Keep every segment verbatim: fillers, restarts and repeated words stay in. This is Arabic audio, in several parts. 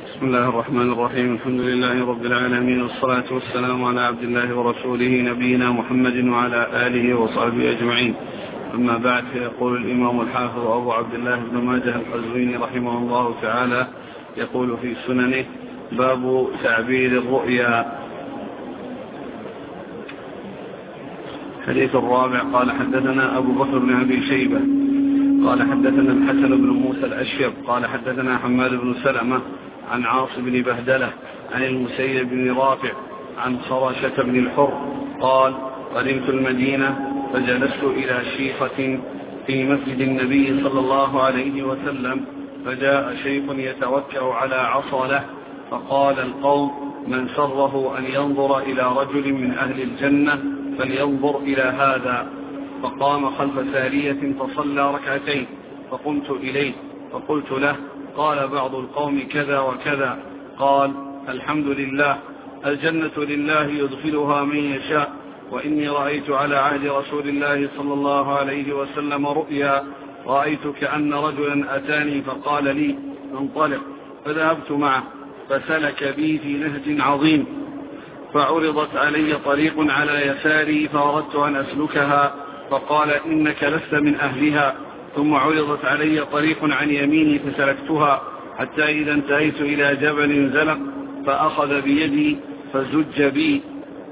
بسم الله الرحمن الرحيم. الحمد لله رب العالمين، والصلاة والسلام على عبد الله ورسوله نبينا محمد وعلى آله وصحبه أجمعين. أما بعد، فيقول الإمام الحافظ أبو عبد الله بن ماجه القزويني رحمه الله تعالى يقول في سننه: باب تعبير الرؤيا. الحديث الرابع: قال حدثنا أبو بكر بن أبي شيبة قال حدثنا الحسن بن موسى الأشيب قال حدثنا حماد بن سلمة عن عاصم بن بهدلة عن المسيب بن رافع عن خراشة بن الحر قال: قدمت المدينة فجلست إلى شيخة في مسجد النبي صلى الله عليه وسلم، فجاء شيخ يتوكأ على عصا له، فقال القوم: من سره أن ينظر إلى رجل من أهل الجنة فلينظر إلى هذا. فقام خلف سارية فصلى ركعتين، فقمت إليه فقلت له: قال بعض القوم كذا وكذا. قال: الحمد لله، الجنة لله يدخلها من يشاء، وإني رأيت على عهد رسول الله صلى الله عليه وسلم رؤيا، رأيت كأن رجلا أتاني فقال لي: انطلق، فذهبت معه فسلك بي في نهج عظيم، فعرضت علي طريق على يساري فأردت أن أسلكها، فقال: إنك لست من أهلها. ثم عرضت علي طريق عن يميني فسلكتها، حتى إذا انتهيت إلى جبل زلق فأخذ بيدي فزج بي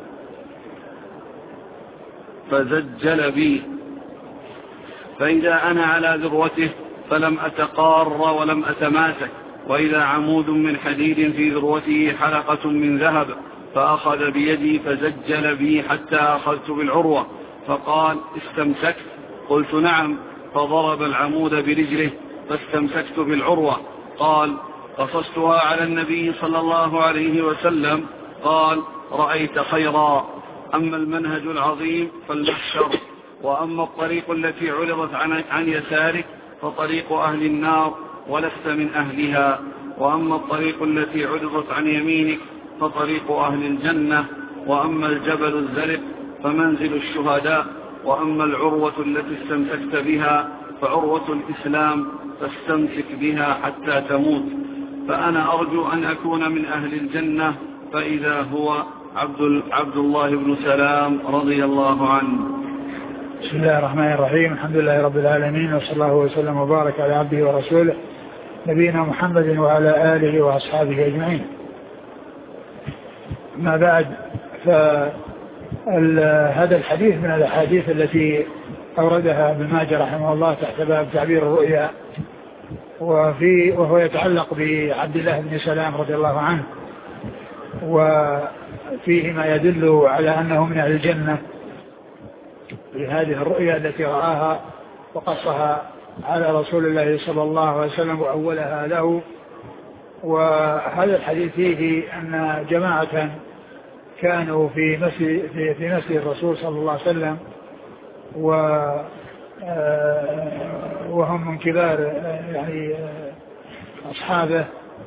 فزجل بي فإذا أنا على ذروته فلم أتقار ولم أتماسك، وإذا عمود من حديد في ذروته حلقة من ذهب، فأخذ بيدي فزجل بي حتى أخذت بالعروة، فقال: استمسكت؟ قلت: نعم. فضرب العمود برجله فاستمسكت بالعروة. قال: قصصتها على النبي صلى الله عليه وسلم. قال: رأيت خيرا. أما المنهج العظيم فالمحشر، وأما الطريق التي عرضت عن, عن يسارك فطريق أهل النار ولست من أهلها، وأما الطريق التي عرضت عن يمينك فطريق أهل الجنة، وأما الجبل الزرق فمنزل الشهداء، وأما العروة التي استمسكت بها فعروة الإسلام، فاستمسك بها حتى تموت. فأنا أرجو أن أكون من أهل الجنة، فإذا هو عبد, عبد الله بن سلام رضي الله عنه. بسم الله الرحمن الرحيم. الحمد لله رب العالمين، وصلى الله وسلم وبارك على عبده ورسوله نبينا محمد وعلى آله وأصحابه أجمعين. ما بعد، فهذا الحديث من الأحاديث التي أوردها ابن ماجه رحمه الله تحت باب تعبير الرؤيا، وفي وهو يتعلق بعبد الله بن سلام رضي الله عنه، وفيه ما يدل على أنه من أهل الجنة بهذه الرؤيا التي رآها وقصها على رسول الله صلى الله عليه وسلم وأولها له. وهذا الحديث فيه أن جماعة كانوا في مسجد في, في مسجد الرسول صلى الله عليه وسلم، وهم من كبار يعني أصحابه،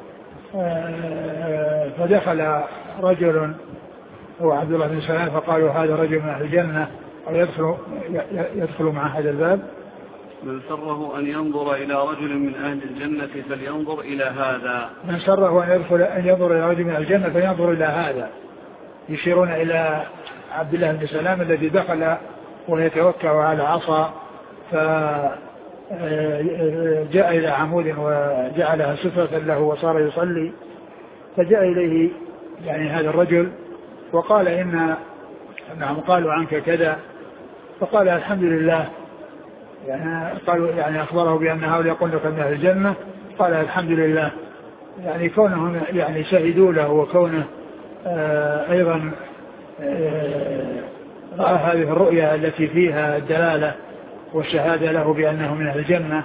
فدخل رجل هو عبد الله بن سلام فقالوا: هذا رجل من أهل الجنة، أو يدخل, يدخل مع هذا الباب. من سره أن ينظر إلى رجل من أهل الجنة فلينظر إلى هذا. من سره أن يدخل أن ينظر إلى رجل من أهل الجنة فلينظر إلى هذا، يشيرون إلى عبد الله بن سلام الذي دخل ويتوكأ على عصا، فجاء إلى عمود وجعلها سترة له وصار يصلي، فجاء إليه يعني هذا الرجل وقال: إن نعم قالوا عنك كذا، فقال: الحمد لله. يعني قالوا يعني أخبره بأن هؤلاء يقولون لك من أهل الجنة، قال: الحمد لله. يعني كونهم يعني شهدوا له، وكونه آه أيضا آه رأى هذه الرؤيا التي فيها الدلالة والشهادة له بأنه من أهل الجنة،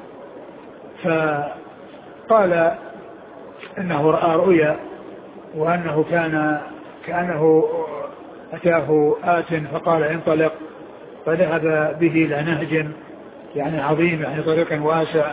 فقال إنه رأى رؤيا، وأنه كان كأنه أتاه آت فقال: انطلق، فذهب به إلى نهج يعني عظيم، يعني طريق واسع،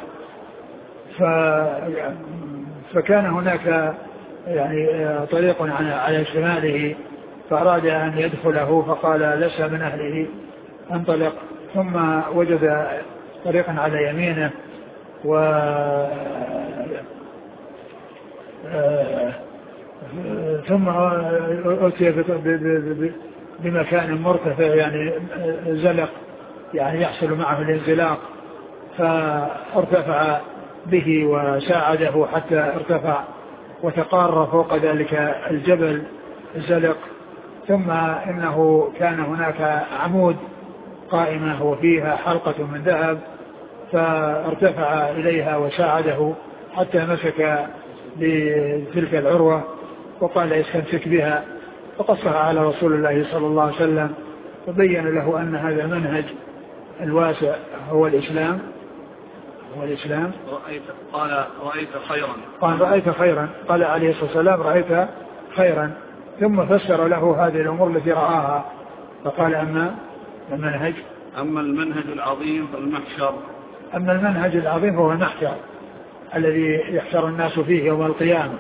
فكان هناك يعني طريق على شماله، فأراد أن يدخله فقال: لست من أهله، انطلق. ثم وجد طريقا على يمينه، و ثم أتي بمكان مرتفع يعني زلق يعني يحصل معه الانزلاق، فارتفع به وساعده حتى ارتفع وتقار فوق ذلك الجبل الزلق. ثم إنه كان هناك عمود قائمة وفيها حلقة من ذهب، فارتفع إليها وساعده حتى مسك بتلك العروة وقال استمسك بها، فقصها على رسول الله صلى الله عليه وسلم وبين له أن هذا المنهج الواسع هو الإسلام هو الإسلام رأيت قال رأيت خيرا قال رأيت خيرا قال عليه الصلاة والسلام رأيت خيرا، ثم فسر له هذه الأمور التي رآها فقال أما المنهج أما المنهج العظيم فالمحشر أما المنهج العظيم هو المحشر الذي يحشر الناس فيه يوم القيامة،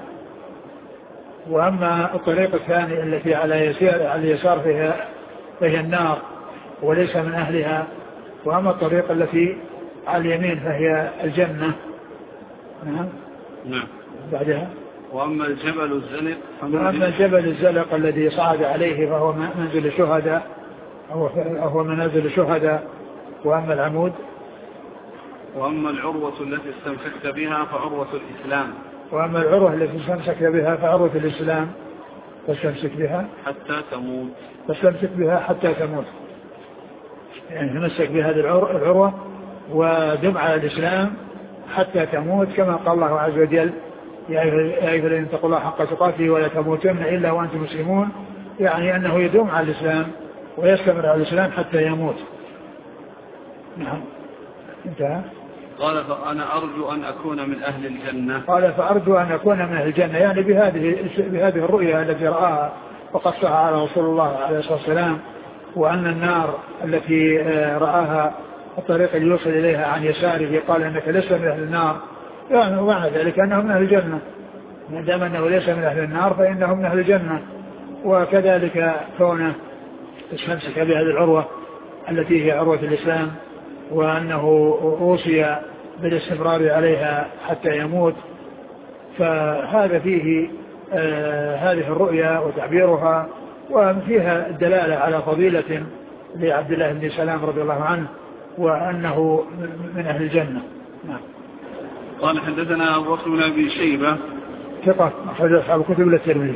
وأما الطريق الثاني التي على يسار على اليسار فيها فهي النار وليس من أهلها، وأما الطريق التي على اليمين فهي الجنة. نعم نعم بعدها وأما الجبل الزلق وأما الجبل الزلق الذي صعد عليه فهو منزل الشهداء هو منازل الشهداء. وأما العمود وأما العروة التي استمسكت بها فعروة الإسلام وأما العروة التي استمسكت بها فعروة الإسلام فاستمسك بها حتى تموت فاستمسك بها حتى تموت، يعني تمسك بهذه العروة ودم على الإسلام حتى تموت، كما قال الله عز وجل يا أيها الذين اتقوا الله حق تقاته ولا تموتن إلا وأنتم مسلمون، يعني أنه يدوم على الإسلام ويستمر على الإسلام حتى يموت. نعم انتهى. قال فأنا أرجو أن أكون من أهل الجنة قال فأرجو أن أكون من أهل الجنة، يعني بهذه بهذه الرؤيا التي رآها وقصها على رسول الله عليه الصلاة والسلام، وأن النار التي رآها الطريق اللي يوصل إليها عن يساره قال أنك لست من أهل النار، يعني ومعنى ذلك أنه من أهل الجنة، ما دام أنه ليس من أهل النار فإنه من أهل الجنة. وكذلك كونه استمسك بهذه العروة التي هي عروة الإسلام، وأنه أوصي بالاستمرار عليها حتى يموت، فهذا فيه آه هذه الرؤيا وتعبيرها، وفيها الدلالة على فضيلة لعبد الله بن سلام رضي الله عنه وأنه من أهل الجنة. نعم. قال حدثنا أبو بكر بن أبي شيبة ثقة أخرج أصحاب الكتب إلا الترمذي.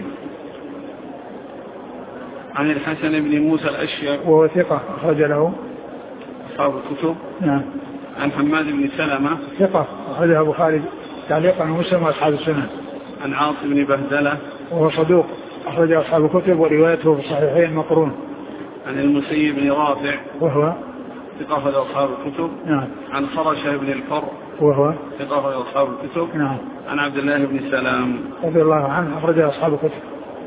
عن الحسن بن موسى الأشيب وهو ثقة أخرج له أصحاب الكتب. نعم. عن حماد بن سلمة ثقة أخرجه أبو خالد تعليقا ومسلم وأصحاب السنن. عن عاصم بن بهدلة وهو صدوق أخرج أصحاب الكتب وروايته في الصحيحين مقرون. عن المسيب بن رافع وهو ثقة أخرج أصحاب الكتب. نعم. عن خرشة بن الفر وهو ثقة أخرج أصحاب الكتب. نعم. عن عبد الله بن سلام رضي الله عنه أخرج أصحاب الكتب.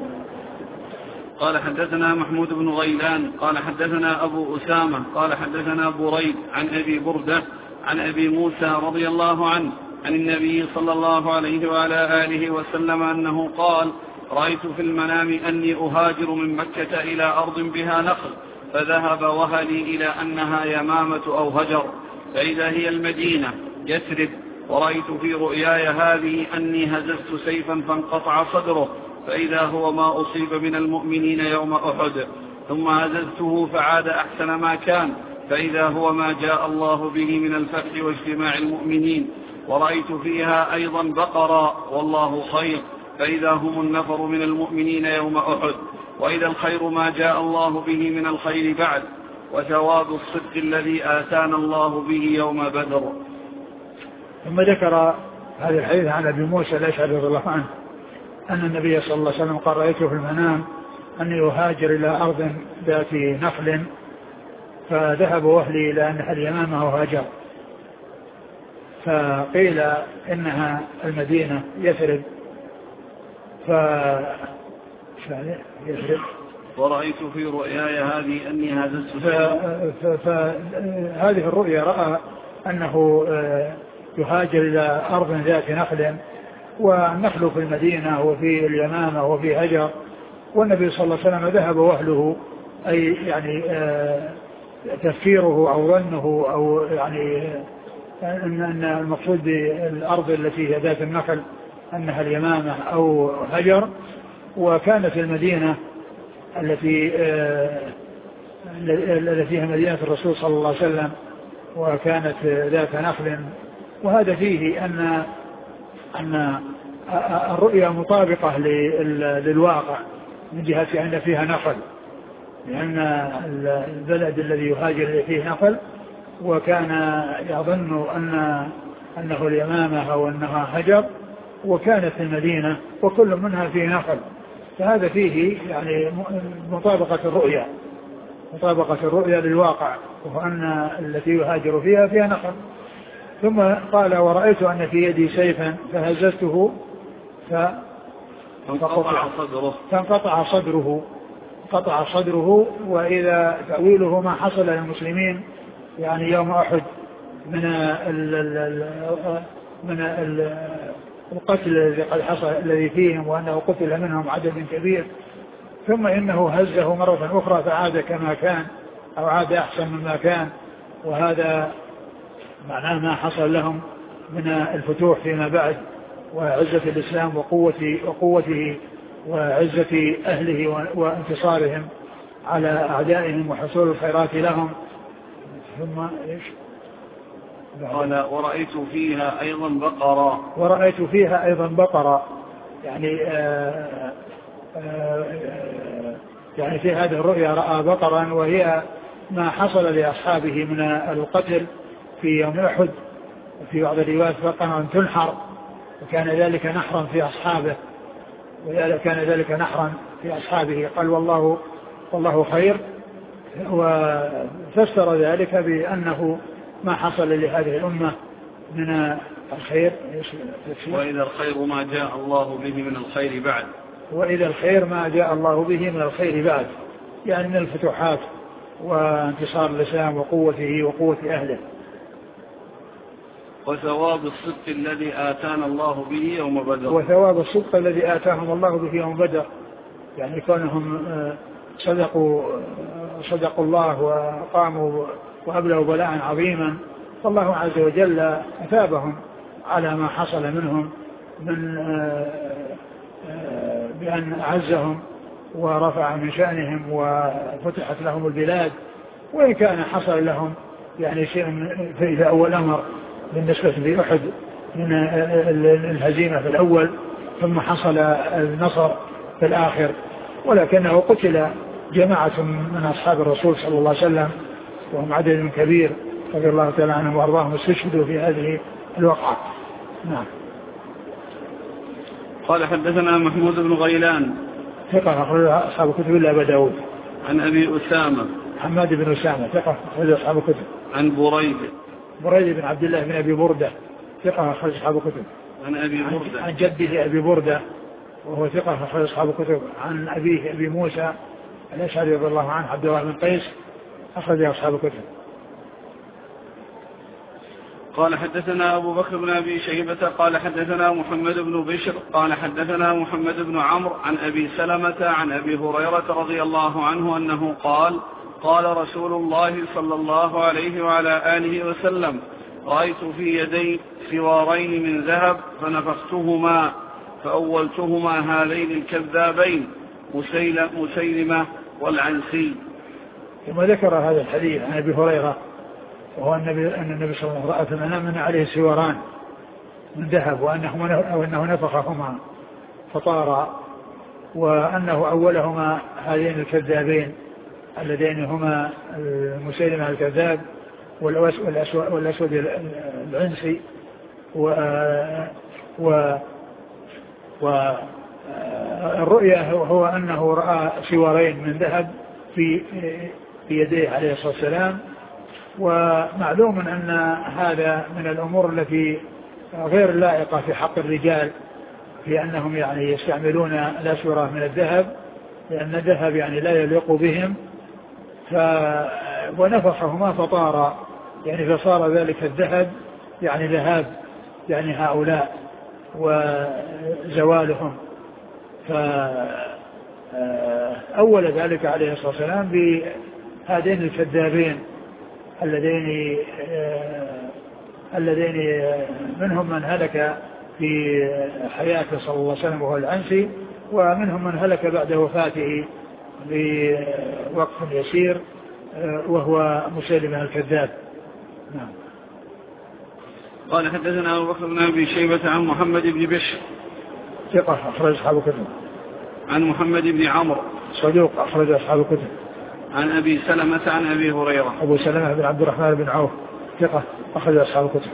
قال حدثنا محمود بن غيلان قال حدثنا أبو أسامة قال حدثنا بريد عن أبي بردة عن أبي موسى رضي الله عنه عن النبي صلى الله عليه وعلى آله وسلم أنه قال رأيت في المنام أني أهاجر من مكة إلى أرض بها نخل، فذهب وهلي إلى أنها يمامة أو هجر، فإذا هي المدينة يثرب، ورأيت في رؤياي هذه أني هززت سيفا فانقطع صدره، فإذا هو ما أصيب من المؤمنين يوم أحد، ثم هززته فعاد أحسن ما كان، فإذا هو ما جاء الله به من الفتح واجتماع المؤمنين، ورأيت فيها أيضا بقرا والله خير، فإذا هم النفر من المؤمنين يوم أحد، وإذا الخير ما جاء الله به من الخير بعد، وثواب الصدق الذي آتانا الله به يوم بدر. ثم ذكر هذا الحديث عن أبي موسى الأشعري رضي الله عنه أن النبي صلى الله عليه وسلم قال رأيته في المنام أني أهاجر إلى أرض ذات نخل، فذهب وهلي إلى أنها اليمامة وهاجر، فقيل إنها المدينة يثرب، ف يثرب ورأيت في رؤياي هذه أني هززت فهذه الرؤيا رأى أنه يهاجر إلى أرض ذات نخل، والنخل في المدينة وفي اليمامة وفي هجر، والنبي صلى الله عليه وسلم ذهب وهله، أي يعني تفكيره أو ظنه أو يعني أن المقصود بالأرض التي هي ذات النخل أنها اليمامة أو هجر. وكانت المدينة التي التي فيها مدينة الرسول صلى الله عليه وسلم وكانت ذات نخل. وهذا فيه أن أن الرؤيا مطابقة للواقع من جهة أن فيها نخل، لأن البلد الذي يهاجر فيه نخل، وكان يظن أن أنه اليمامة أو أنها هجر، وكانت المدينة وكل منها فيه نخل. فهذا فيه يعني مطابقة الرؤيا مطابقة الرؤيا للواقع، وهو أن التي يهاجر فيها فيها نخل. ثم قال: ورأيت أن في يدي سيفا فهززته فانقطع صدره فانقطع صدره قطع صدره. وإذا تأويله ما حصل للمسلمين يعني يوم أحد من ال ال من ال القتل الذي قد حصل الذي فيهم، وأنه قتل منهم عدد كبير، ثم إنه هزه مرة أخرى فعاد كما كان أو عاد أحسن مما كان. وهذا معناه ما حصل لهم من الفتوح فيما بعد، وعزة الإسلام وقوة وقوته وعزة أهله وانتصارهم على أعدائهم وحصول الخيرات لهم. ثم إيش؟ قال: ورأيت فيها أيضا بقرة ورأيت فيها أيضا بقرة يعني آآ آآ يعني في هذه الرؤيا رأى بقرا، وهي ما حصل لأصحابه من القتل في يوم أحد. في بعض الروايات بقرا تنحر، وكان ذلك نحرا في أصحابه وكان ذلك نحرا في أصحابه. قال: والله والله خير. وفسر ذلك بأنه ما حصل لهذه الأمة من الخير. وإذا الخير ما جاء الله به من الخير بعد وإذا الخير ما جاء الله به من الخير بعد يعني من الفتوحات وانتصار الإسلام وقوته وقوة أهله. وثواب الصدق الذي آتانا الله به يوم بدر وثواب الصدق الذي آتاهم الله به يوم بدر يعني كونهم صدقوا صدقوا الله وقاموا وأبلغوا بلاء عظيما، فالله عز وجل أثابهم على ما حصل منهم من بأن أعزهم ورفع من شأنهم وفتحت لهم البلاد. وإن كان حصل لهم يعني شيء في أول أمر بالنسبة لأحد من الهزيمة في الأول، ثم حصل النصر في الآخر، ولكنه قتل جماعة من أصحاب الرسول صلى الله عليه وسلم وهم عدد كبير رضي الله تعالى عنهم وأرضاهم استشهدوا في هذه الوقعة. نعم. قال: حدثنا محمود بن غيلان ثقة أخرج أصحاب الكتب إلا أبا داود. عن أبي أسامة حماد بن أسامة ثقة أخرج أصحاب الكتب. عن بريد بريد بن عبد الله بن أبي بردة ثقة أخرج أصحاب الكتب. عن أبي بردة عن جده أبي بردة وهو ثقة أخرج أصحاب الكتب. عن أبيه أبي موسى الأشعري رضي الله عنه عبد الله بن قيس أخرج أصحاب الكتب. قال: حدثنا أبو بكر بن أبي شيبة قال حدثنا محمد بن بشر قال حدثنا محمد بن عمرو عن أبي سلمة عن أبي هريرة رضي الله عنه أنه قال: قال رسول الله صلى الله عليه وعلى آله وسلم: رأيت في يدي سوارين من ذهب فنفختهما فأولتهما هذين الكذابين مسيلمة والعنسي. ثم ذكر هذا الحديث عن أبي هريرة وهو النبي أن النبي صلى الله عليه وسلم رأى في المنام عليه سواران من ذهب وأنه, وأنه نفخهما فطارا، وأنه أولهما هذين الكذابين اللذين هما مسيلمة الكذاب والأسود العنسي. و و والرؤيا هو أنه رأى سوارين من ذهب في في يديه عليه الصلاة والسلام. ومعلوم أن هذا من الأمور التي غير لائقة في حق الرجال، في أنهم يعني يستعملون الأسورة من الذهب، لأن الذهب يعني لا يليق بهم. ف ونفخهما فطار يعني فصار ذلك الذهب يعني ذهاب يعني هؤلاء وزوالهم. فأول ذلك عليه الصلاة والسلام بهذين الكذابين اللذين اللذين منهم من هلك في حياته صلى الله عليه وسلم وهو العنسي، ومنهم من هلك بعد وفاته بوقت يسير وهو مسيلمة الكذاب. نعم. قال حدثنا أبو بكر بن أبي شيبة عن محمد بن بشر ثقة أخرج أصحاب الكتب. عن محمد بن عمرو صدوق أخرج أصحاب الكتب. عن أبي سلمة عن أبي هريرة. أبو سلمة بن عبد الرحمن بن عوف ثقة أخرج أصحاب الكتب.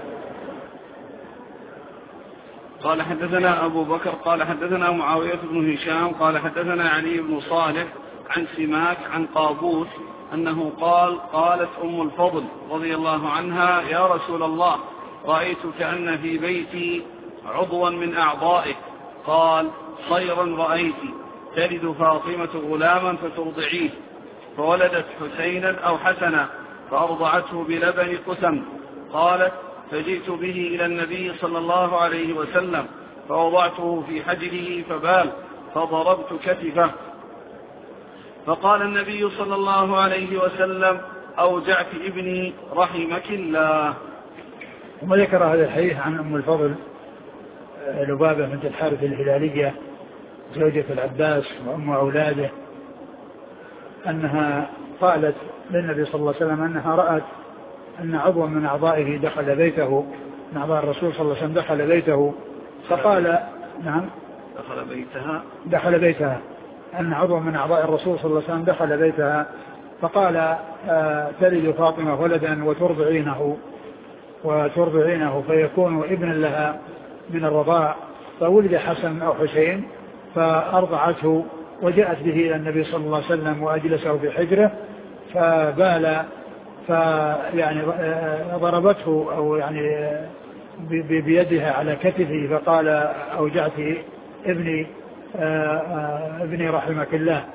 قال حدثنا أبو بكر قال حدثنا معاوية بن هشام قال حدثنا علي بن صالح عن سماك عن قابوس أنه قال قالت أم الفضل رضي الله عنها يا رسول الله رأيت كأن في بيتي عضوا من أعضائك. قال خيرا رأيت تلد فاطمة غلاما فترضعيه، فولدت حسينا أو حسنا فأرضعته بلبن قسم. قالت فجئت به إلى النبي صلى الله عليه وسلم فوضعته في حجره فبال فضربت كتفه، فقال النبي صلى الله عليه وسلم أوجعت ابني رحمك الله. ثم ذكر هذا الحديث عن أم الفضل لبابة بنت الحارث الهلالية زوجة العباس وأم أولاده أنها قالت للنبي صلى الله عليه وسلم أنها رأت أن عضوا من أعضائه دخل بيته، من أعضاء الرسول صلى الله عليه وسلم دخل بيته، فقال نعم دخل بيتها دخل بيتها أن عضوا من أعضاء الرسول صلى الله عليه وسلم دخل بيتها، فقال آه تلد فاطمة ولدا وترضعينه وترضعينه فيكون ابنا لها من الرضاع، فولد حسن أو حسين فأرضعته وجاءت به إلى النبي صلى الله عليه وسلم وأجلسه في حجره فبال فيعني ضربته أو يعني بيدها على كتفه فقال أوجعت ابني ابني رحمك الله.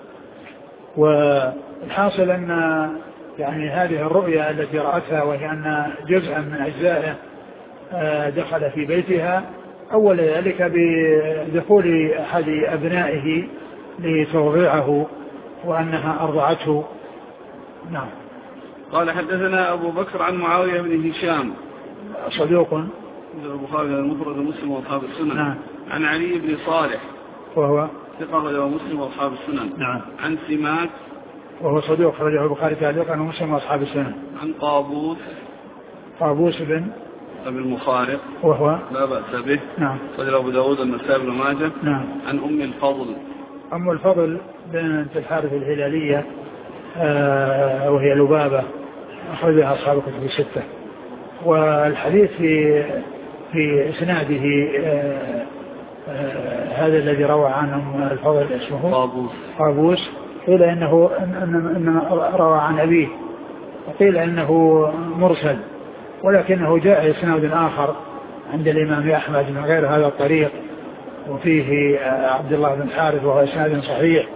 والحاصل أن يعني هذه الرؤيا التي رأتها وهي أن جزءا من أجزائه دخل في بيتها أول ذلك بدخول أحد أبنائه لترضعه وأنها أرضعته. نعم. قال حدثنا أبو بكر عن معاوية بن هشام صدوق البخاري المفرد ومسلم وأصحاب السنن. نعم. عن علي بن صالح وهو ثقة ومسلم وأصحاب السنن. نعم. عن سماك وهو صدوق خرجه البخاري تعليقا ومسلم وأصحاب السنن. عن قابوس قابوس بن أبي المخارق وهو لا بأس به. نعم. صدر أبو داود النسائي بن ماجه. نعم. عن أم الفضل أم الفضل بنت الحارث الهلالية آه وهي لبابة أخرجها أصحاب الكتب الستة. والحديث في في إسناده آه آه هذا الذي روى عن أم الفضل اسمه قابوس قابوس قيل إنه إن إن روى عن أبيه وقيل إنه مرسل، ولكنه جاء إسناد آخر عند الإمام أحمد من غير هذا الطريق وفيه عبد الله بن حارث وهو إسناد صحيح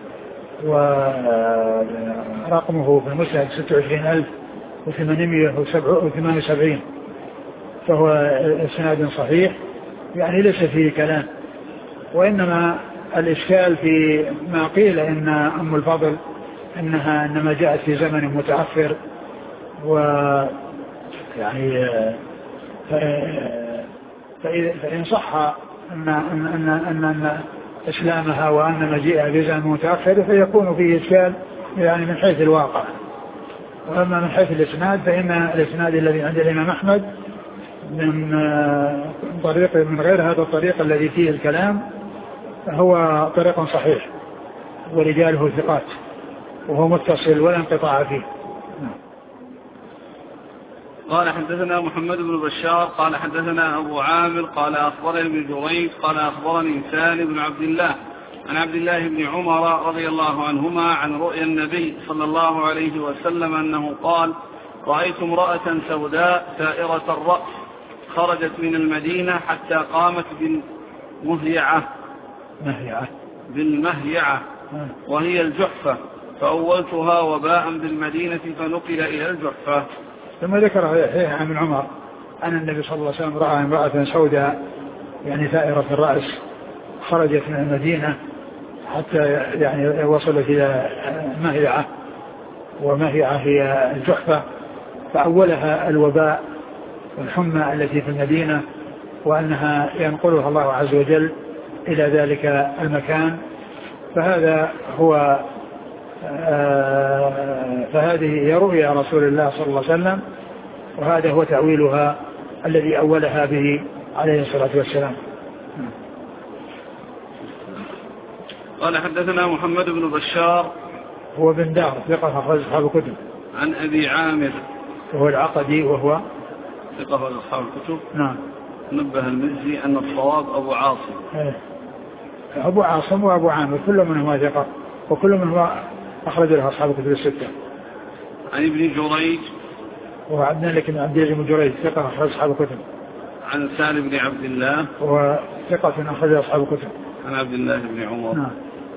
ورقمه في المسند ستة وعشرين ألف وثمانمائة وثمانية وسبعين، فهو إسناد صحيح يعني ليس فيه كلام. وإنما الإشكال في ما قيل إن أم الفضل إنها إنما جاءت في زمن متأخر، و يعني فإن صح أن أن أن أن, أن إسلامها وأن مجيئها في زمن متأخر فيكون فيه إشكال يعني من حيث الواقع. وأما من حيث الإسناد فإن الإسناد الذي عند الإمام أحمد من طريق من غير هذا الطريق الذي فيه الكلام هو طريق صحيح ورجاله ثقات وهو متصل ولا انقطاع فيه. قال حدثنا محمد بن بشار قال حدثنا أبو عامر قال أخبرني ابن جريج قال أخبرني سالم بن عبد الله عن عبد الله بن عمر رضي الله عنهما عن رؤيا النبي صلى الله عليه وسلم أنه قال رأيت امرأة سوداء سائرة الرأس خرجت من المدينة حتى قامت بالمهيعة مهيعة بالمهيعة وهي الجحفة فأولتها وباء بالمدينة فنقل إلى الجحفة. ثم ذكر عن ابن عمر أن النبي صلى الله عليه وسلم رأى امرأة سوداء يعني ثائرة الرأس خرجت من المدينة حتى يعني وصلت إلى مهيعة، ومهيعة هي الجحفة، فأولها الوباء والحمى التي في المدينة وأنها ينقلها الله عز وجل إلى ذلك المكان. فهذا هو فهذه هي رؤيا رسول الله صلى الله عليه وسلم، وهذا هو تأويلها الذي أولها به عليه الصلاة والسلام. قال حدثنا محمد بن بشار هو بن دار ثقة أخرج أصحاب الكتب. عن أبي عامر وهو العقدي وهو ثقة أخرج أصحاب الكتب. نعم. نبه المزي أن الصواب أبو عاصم. إيه. أبو عاصم وأبو عامر كل منهما ثقة وكل منهما أخرج له أصحاب الكتب الستة. عن ابن جريج وهو عبد الملك بن عبد الله بن جريج ثقة أخرج أصحاب الكتب. عن سالم بن عبد الله وهو ثقة أخرج أصحاب الكتب. عن عبد الله بن عمر. نعم.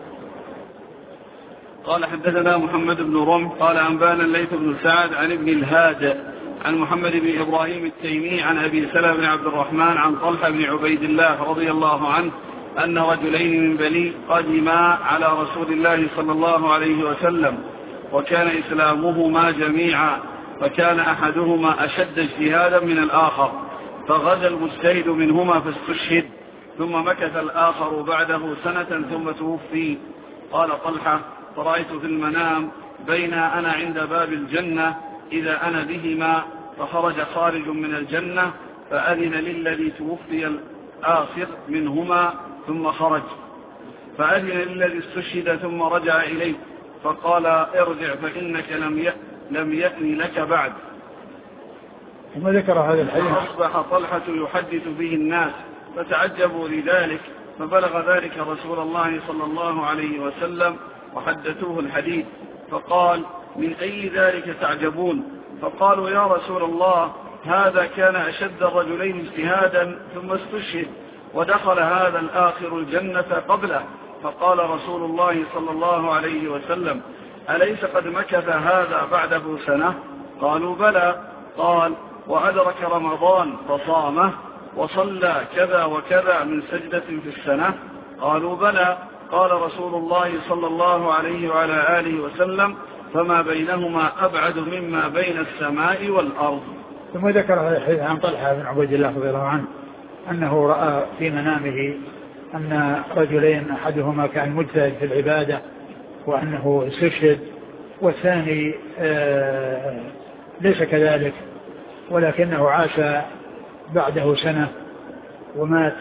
قال حدثنا محمد بن رمح قال أنبانا الليث بن سعد عن ابن الهاد عن محمد بن إبراهيم التيمي عن أبي سلمة بن عبد الرحمن عن طلحة بن عبيد الله رضي الله عنه أن رجلين من بني قدما على رسول الله صلى الله عليه وسلم وكان إسلامهما جميعا، فكان أحدهما أشد اجتهادا من الآخر، فغزا المجتهد منهما فاستشهد، ثم مكث الآخر بعده سنة ثم توفي. قال طلحة: فرأيت في المنام بين أنا عند باب الجنة إذا أنا بهما، فخرج خارج من الجنة فأذن للذي توفي الآخر منهما ثم خرج، فأذن للذي استشهد ثم رجع إليه فقال: ارجع فإنك لم لم يأن لك بعد. ثم ذكر هذا الحديث. أصبح طلحة يحدث به الناس فتعجبوا لذلك، فبلغ ذلك رسول الله صلى الله عليه وسلم وحدثوه الحديث، فقال: من أي ذلك تعجبون؟ فقالوا: يا رسول الله، هذا كان أشد الرجلين اجتهادا ثم استشهد، ودخل هذا الآخر الجنة قبله. فقال رسول الله صلى الله عليه وسلم: أليس قد مكث هذا بعده سنة؟ قالوا: بلى. قال: وأدرك رمضان فصامه وصلى كذا وكذا من سجدة في السنة؟ قالوا: بلى. قال رسول الله صلى الله عليه وعلى آله وسلم: فما بينهما أبعد مما بين السماء والأرض. ثم ذكر هذا الحديث عن طلحة بن عبيد الله رضي الله عنه أنه رأى في منامه أن رجلين أحدهما كان مجتهد في العبادة وأنه استشهد، والثاني آه ليس كذلك ولكنه عاش بعده سنة ومات.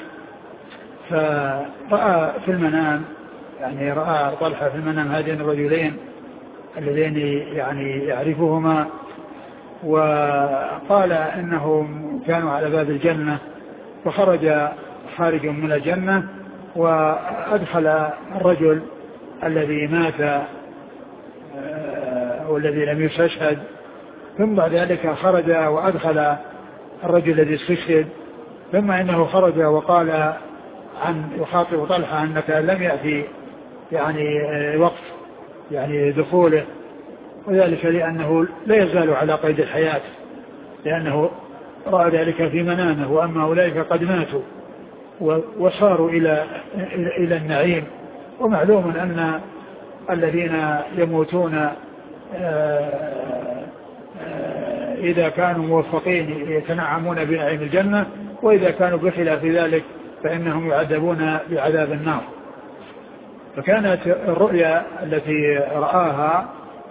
فرأى في المنام يعني رأى طلحة في المنام هذين الرجلين اللذين يعني يعرفهما، وقال إنهم كانوا على باب الجنة، فخرج خارج من الجنة وأدخل الرجل الذي مات والذي لم يستشهد، ثم بعد ذلك خرج وأدخل الرجل الذي استشهد، ثم إنه خرج وقال عن يخاطب طلحة أنك لم يأتي يعني وقت يعني دخوله، وذلك لأنه لا يزال على قيد الحياة، لأنه رأى ذلك في منامه، وأما أولئك قد ماتوا وصاروا إلى إلى النعيم. ومعلوم أن الذين يموتون إذا كانوا موفقين يتنعمون بنعيم الجنة، وإذا كانوا بخلاف ذلك فإنهم يعذبون بعذاب النار. فكانت الرؤيا التي رآها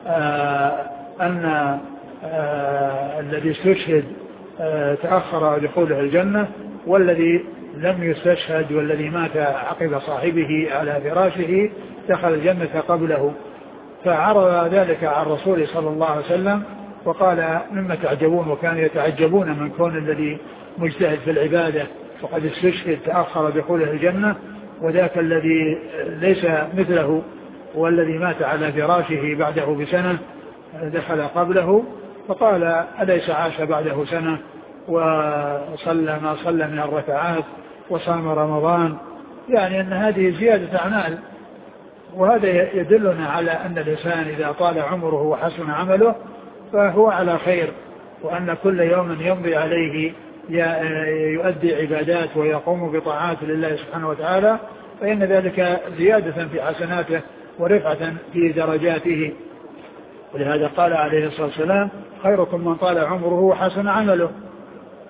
أن الذي استشهد تأخر دخوله الجنة، والذي لم يستشهد والذي مات عقب صاحبه على فراشه دخل الجنة قبله. فعرض ذلك عن الرسول صلى الله عليه وسلم وقال: مما تعجبون؟ وكانوا يتعجبون من كون الذي مجتهد في العبادة وقد استشهد تأخر دخوله الجنة، وذاك الذي ليس مثله والذي مات على فراشه بعده بسنة دخل قبله. فقال: أليس عاش بعده سنة وصلى ما صلى من الركعات وصام رمضان؟ يعني أن هذه زيادة أعمال، وهذا يدلنا على أن الإنسان إذا طال عمره وحسن عمله فهو على خير، وأن كل يوم يمضي عليه يؤدي عبادات ويقوم بطاعات لله سبحانه وتعالى، فإن ذلك زيادة في حسناته ورفعة في درجاته. ولهذا قال عليه الصلاة والسلام: خيركم من طال عمره وحسن عمله.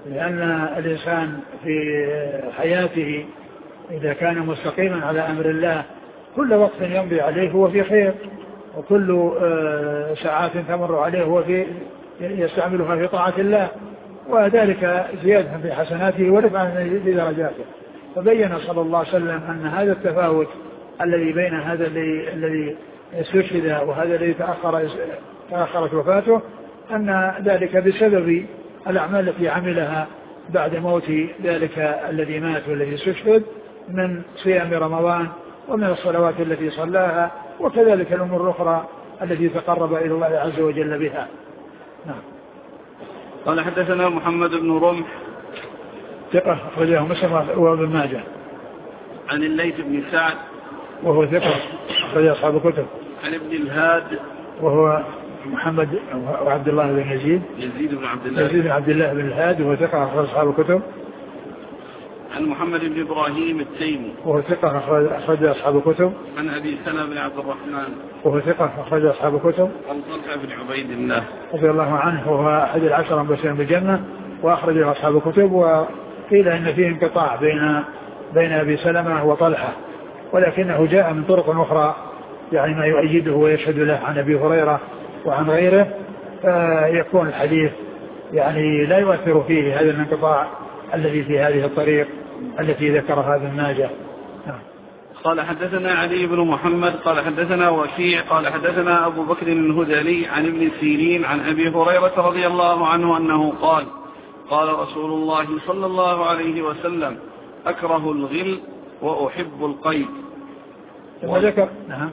لأن الإنسان في حياته إذا كان مستقيما على أمر الله كل وقت يمضي عليه هو في خير، وكل ساعات تمر عليه هو في يستعملها في طاعة الله، وذلك زيادة في حسناته ورفعا في درجاته. فبين صلى الله عليه وسلم أن هذا التفاوت الذي بين هذا الذي استشهد وهذا الذي تأخر تأخرت وفاته أن ذلك بسبب الأعمال التي عملها بعد موت ذلك الذي مات والذي استشهد من صيام رمضان ومن الصلوات التي صلاها، وكذلك الأمور الأخرى التي تقرب إلى الله عز وجل بها. نعم. قال حدثنا محمد بن رمح ثقة أخرجه مسلم وابن ماجه. عن الليث بن سعد وهو ثقة أخرج أصحاب الكتب. عن ابن الهاد وهو محمد وعبد الله بن يزيد يزيد بن عبد الله يزيد بن عبد الله بن الهاد وهو ثقة أخرج أصحاب الكتب. عن محمد بن إبراهيم التيمي وهو ثقة أخرج أصحاب الكتب. عن أبي سلمة بن عبد الرحمن وهو ثقة أخرج أصحاب الكتب. عن طلحة بن عبيد الله رضي الله عنه وهو أحد العشرة المبشرين بالجنة وأخرج أصحاب الكتب. وقيل إن فيه انقطاع بين بين أبي سلمة وطلحة، ولكنه جاء من طرق أخرى يعني ما يؤيده ويشهد له عن أبي هريرة وعن غيره، فيكون الحديث يعني لا يؤثر فيه هذا الانقطاع الذي في هذه الطريق التي ذكرها ابن ماجه. قال حدثنا علي بن محمد قال حدثنا وكيع قال حدثنا أبو بكر الهذلي عن ابن سيرين عن أبي هريرة رضي الله عنه أنه قال قال رسول الله صلى الله عليه وسلم أكره الغل وأحب القيد. ثم ذكر نعم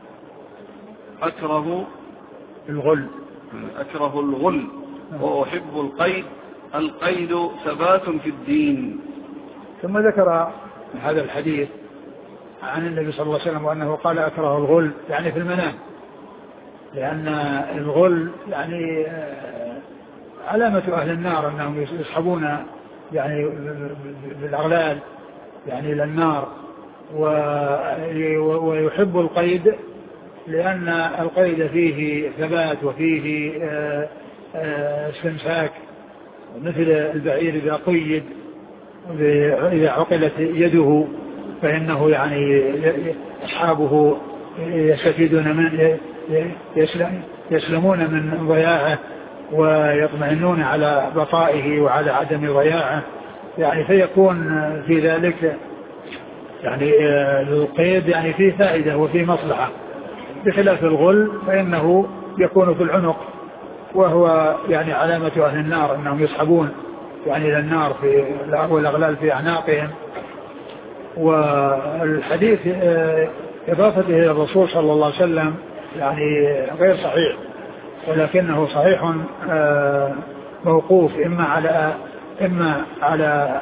أكره الغل أكره الغل وأحب القيد. القيد ثبات في الدين. ثم ذكر هذا الحديث عن النبي صلى الله عليه وسلم وأنه قال أكره الغل يعني في المنام، لأن الغل يعني علامة أهل النار أنهم يسحبون يعني بالأغلال يعني إلى النار. ويحب القيد لأن القيد فيه ثبات وفيه استمساك، مثل البعير إذا قيد إذا عقلت يده فإنه يعني أصحابه يستفيدون من يسلمون من ضياعه ويطمئنون على بقائه وعلى عدم ضياعه، يعني فيكون في ذلك يعني القيد يعني فيه فائدة وفيه مصلحة، بخلاف الغل فإنه يكون في العنق وهو يعني علامة أهل النار أنهم يسحبون يعني إلى النار في والأغلال في أعناقهم. والحديث إضافته إلى الرسول صلى الله عليه وسلم يعني غير صحيح، ولكنه صحيح موقوف إما على إما على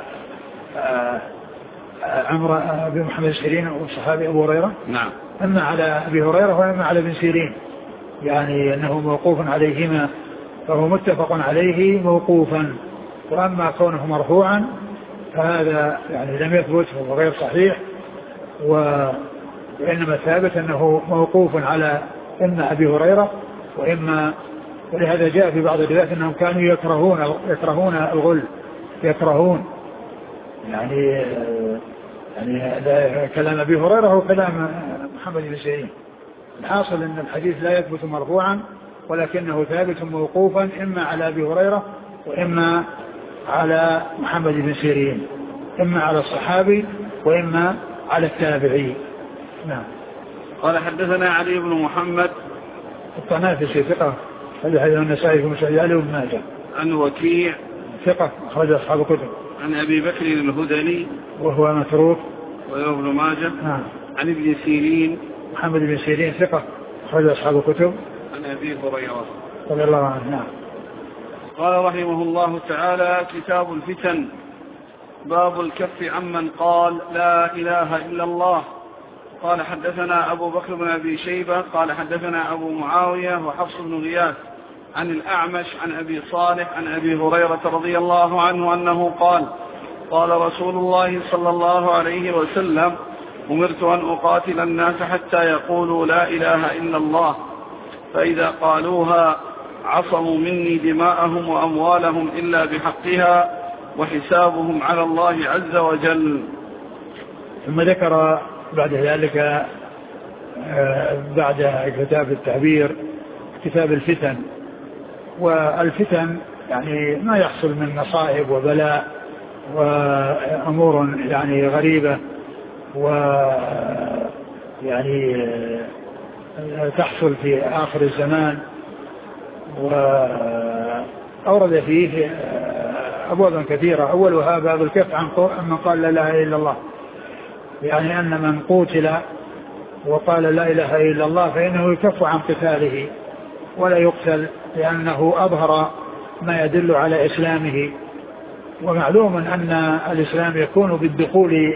عمرو بن محمد السيرين والصحابي أبو هريرة، نعم، إما على أبي هريرة وإما على ابن سيرين، يعني أنه موقوف عليهما فهو متفق عليه موقوفا. وأما كونه مرفوعا فهذا يعني لم يثبت وهو غير صحيح، وإنما ثابت أنه موقوف على إما أبي هريرة وإما، ولهذا جاء في بعض الروايات أنهم كانوا يكرهون يكرهون الغل يكرهون يعني يعني كلام أبي هريرة وكلام محمد بن سيرين. الحاصل أن الحديث لا يثبت مرفوعا ولكنه ثابت موقوفا إما على أبي هريرة وإما على محمد بن سيرين، إما على الصحابي وإما على التابعي. نعم. قال حدثنا علي بن محمد الطنافسي ثقة هذا حديث النسائي في مسجد علي بن ماجه. عن وكيع ثقة أخرج أصحاب الكتب. عن أبي بكر الهذلي وهو متروك وابن ماجه. نعم. عن ابن سيرين محمد بن سيرين ثقة أخرج أصحاب الكتب. عن أبي هريرة رضي الله عنه. نعم. قال رحمه الله تعالى: كتاب الفتن. باب الكف عمن قال لا إله إلا الله. قال حدثنا أبو بكر بن أبي شيبة قال حدثنا أبو معاوية وحفص بن غياث عن الأعمش عن أبي صالح عن أبي هريرة رضي الله عنه أنه قال: قال رسول الله صلى الله عليه وسلم: أمرت أن أقاتل الناس حتى يقولوا لا إله إلا الله، فإذا قالوها عصموا مني دماءهم وأموالهم إلا بحقها، وحسابهم على الله عز وجل. ثم ذكر بعد ذلك بعد كتاب التعبير كتاب الفتن. والفتن يعني ما يحصل من مصائب وبلاء وأمور يعني غريبة ويعني تحصل في آخر الزمان. وأورد فيه أبوابا كثيرة، أولها باب الكف عن من قال لا إله إلا الله، يعني أن من قتل وقال لا إله إلا الله فإنه يكف عن قتاله ولا يقتل، لأنه أظهر ما يدل على إسلامه. ومعلوم أن الإسلام يكون بالدخول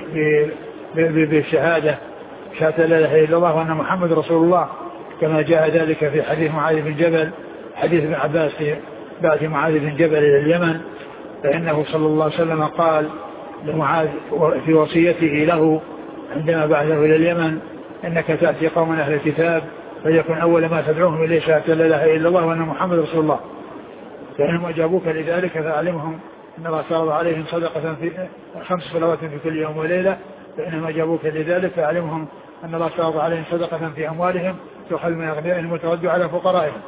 بالشهادة شهادة لا إله إلا الله وأن محمد رسول الله، كما جاء ذلك في حديث معاذ بن جبل، حديث ابن عباس في بعث معاذ بن جبل إلى اليمن، فإنه صلى الله عليه وسلم قال لمعاذ في وصيته له عندما بعثه إلى اليمن: إنك تأتي قوما أهل الكتاب فيكون أول ما تدعوهم إليه شهادة لا إله إلا الله وأن محمد رسول الله، فإنهم أجابوك لذلك فأعلمهم إن الله فرض عليهم صدقة في خمس صلوات في كل يوم وليلة، فإنهم أجابوك لذلك فأعلمهم أن الله فرض عليهم صدقة في أموالهم تؤخذ من أغنيائهم وترد على فقرائهم.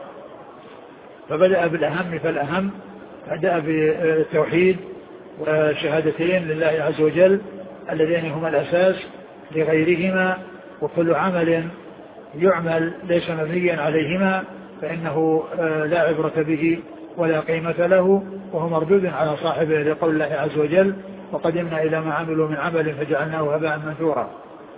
فبدأ بالأهم فالأهم، بدأ بالتوحيد والشهادتين لله عز وجل الذين هما الأساس لغيرهما، وكل عمل يعمل ليس مبنيا عليهما فإنه لا عبرة به ولا قيمة له، وهو مردود على صاحبه لقول الله عز وجل: وقدمنا إلى ما عملوا من عمل فجعلناه هباء منثورا.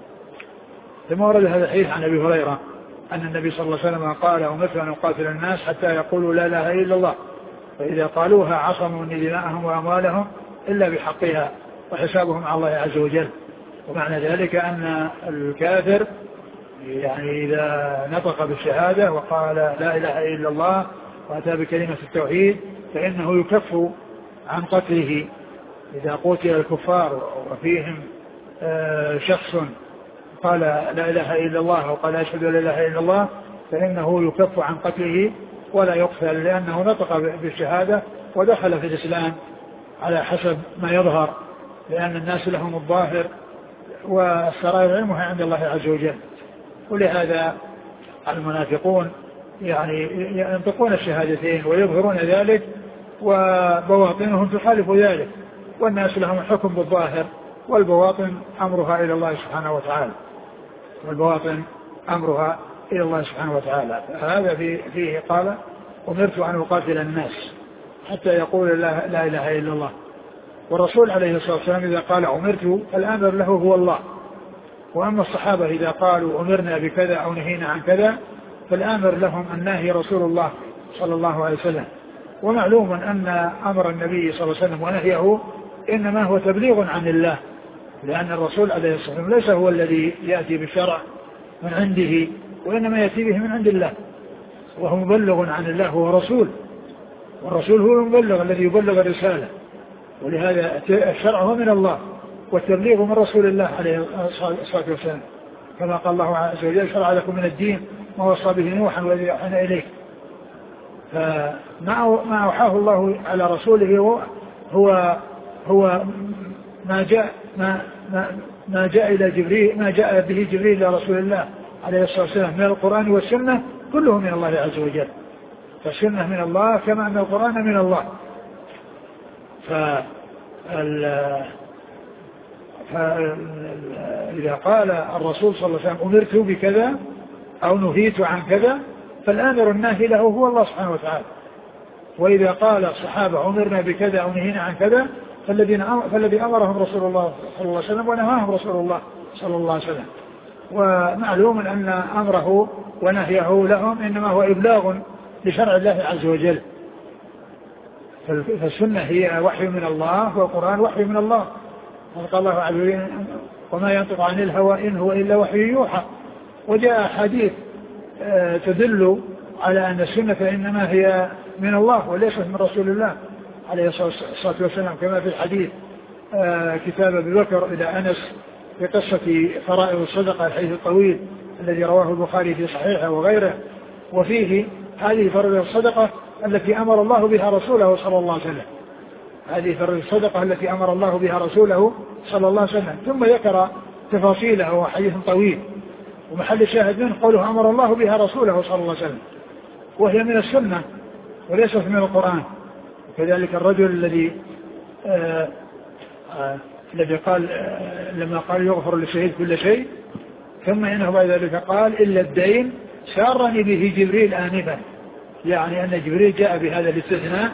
ثم ورد هذا الحديث عن أبي هريرة أن النبي صلى الله عليه وسلم قال: أمرت أن أقاتل الناس حتى يقولوا لا إله إلا الله، فإذا قالوها عصموا من دماءهم وأموالهم إلا بحقها وحسابهم على الله عز وجل. ومعنى ذلك أن الكافر يعني إذا نطق بالشهادة وقال لا إله إلا الله وأتى بكلمة التوحيد فإنه يكف عن قتله. إذا قتل الكفار وفيهم شخص قال لا إله إلا الله وقال أشهد لا إله إلا الله فإنه يكف عن قتله ولا يقتل، لأنه نطق بالشهادة ودخل في الإسلام على حسب ما يظهر، لأن الناس لهم الظاهر والسرائر علمها عند الله عز وجل. ولهذا المنافقون يعني ينطقون الشهادتين ويظهرون ذلك وبواطنهم تخالف ذلك، والناس لهم الحكم بالظاهر والبواطن أمرها إلى الله سبحانه وتعالى والبواطن أمرها إلى الله سبحانه وتعالى. هذا فيه قال: أمرت أن أقاتل الناس حتى يقول لا, لا إله إلا الله. والرسول عليه الصلاة والسلام إذا قال أمرت الآمر له هو الله، وأما الصحابة إذا قالوا أمرنا بكذا أو نهينا عن كذا فالآمر لهم الناهي رسول الله صلى الله عليه وسلم. ومعلوم أن أمر النبي صلى الله عليه وسلم ونهيه إنما هو تبليغ عن الله، لأن الرسول عليه الصلاة والسلام ليس هو الذي يأتي بالشرع من عنده، وإنما يأتي به من عند الله، وهو مبلغ عن الله، هو رسول، والرسول هو المبلغ الذي يبلغ الرسالة، ولهذا الشرع هو من الله والتبليغ من رسول الله عليه الصلاة والسلام، كما قال الله عز وجل: شرع لكم من الدين ما وصى به نوحا والذي أوحينا إليك. فما أوحاه الله على رسوله هو هو, هو ما جاء ما, ما, ما جاء إلى جبريل ما جاء به جبريل إلى رسول الله عليه الصلاة والسلام من القرآن والسنة كله من الله عز وجل، فالسنة من الله كما أن القرآن من الله. فإذا قال الرسول صلى الله عليه وسلم أمرت بكذا أو نهيت عن كذا فالآمر الناهي له هو الله سبحانه وتعالى. وإذا قال الصحابة أمرنا بكذا أو نهينا عن كذا فالذي أمرهم رسول الله صلى الله عليه وسلم ونهاهم رسول الله صلى الله عليه وسلم. ومعلوم أن أمره ونهيه لهم إنما هو إبلاغ لشرع الله عز وجل. فالسنة هي وحي من الله والقرآن وحي من الله، قال الله عز وجل: وما ينطق عن الهوى إن هو إلا وحي يوحى. وجاء حديث تدل على أن السنة إنما هي من الله وليست من رسول الله عليه الصلاة والسلام، كما في الحديث كتاب أبي بكر إلى أنس في قصة فرائض الصدقة الحديث الطويل الذي رواه البخاري في صحيحه وغيره، وفيه هذه فرائض الصدقة التي أمر الله بها رسوله صلى الله عليه وسلم. هذه الصدقة التي أمر الله بها رسوله صلى الله عليه وسلم. ثم ذكر تفاصيله وحديث طويل، ومحل الشاهد منه قوله أمر الله بها رسوله صلى الله عليه وسلم، وهي من السنة وليست من القرآن. وكذلك الرجل الذي آآ آآ الذي قال لما قال يغفر للشهيد كل شيء، ثم إنه بعد ذلك قال إلا الدين سارني به جبريل آنفا، يعني أن جبريل جاء بهذا الاستثناء،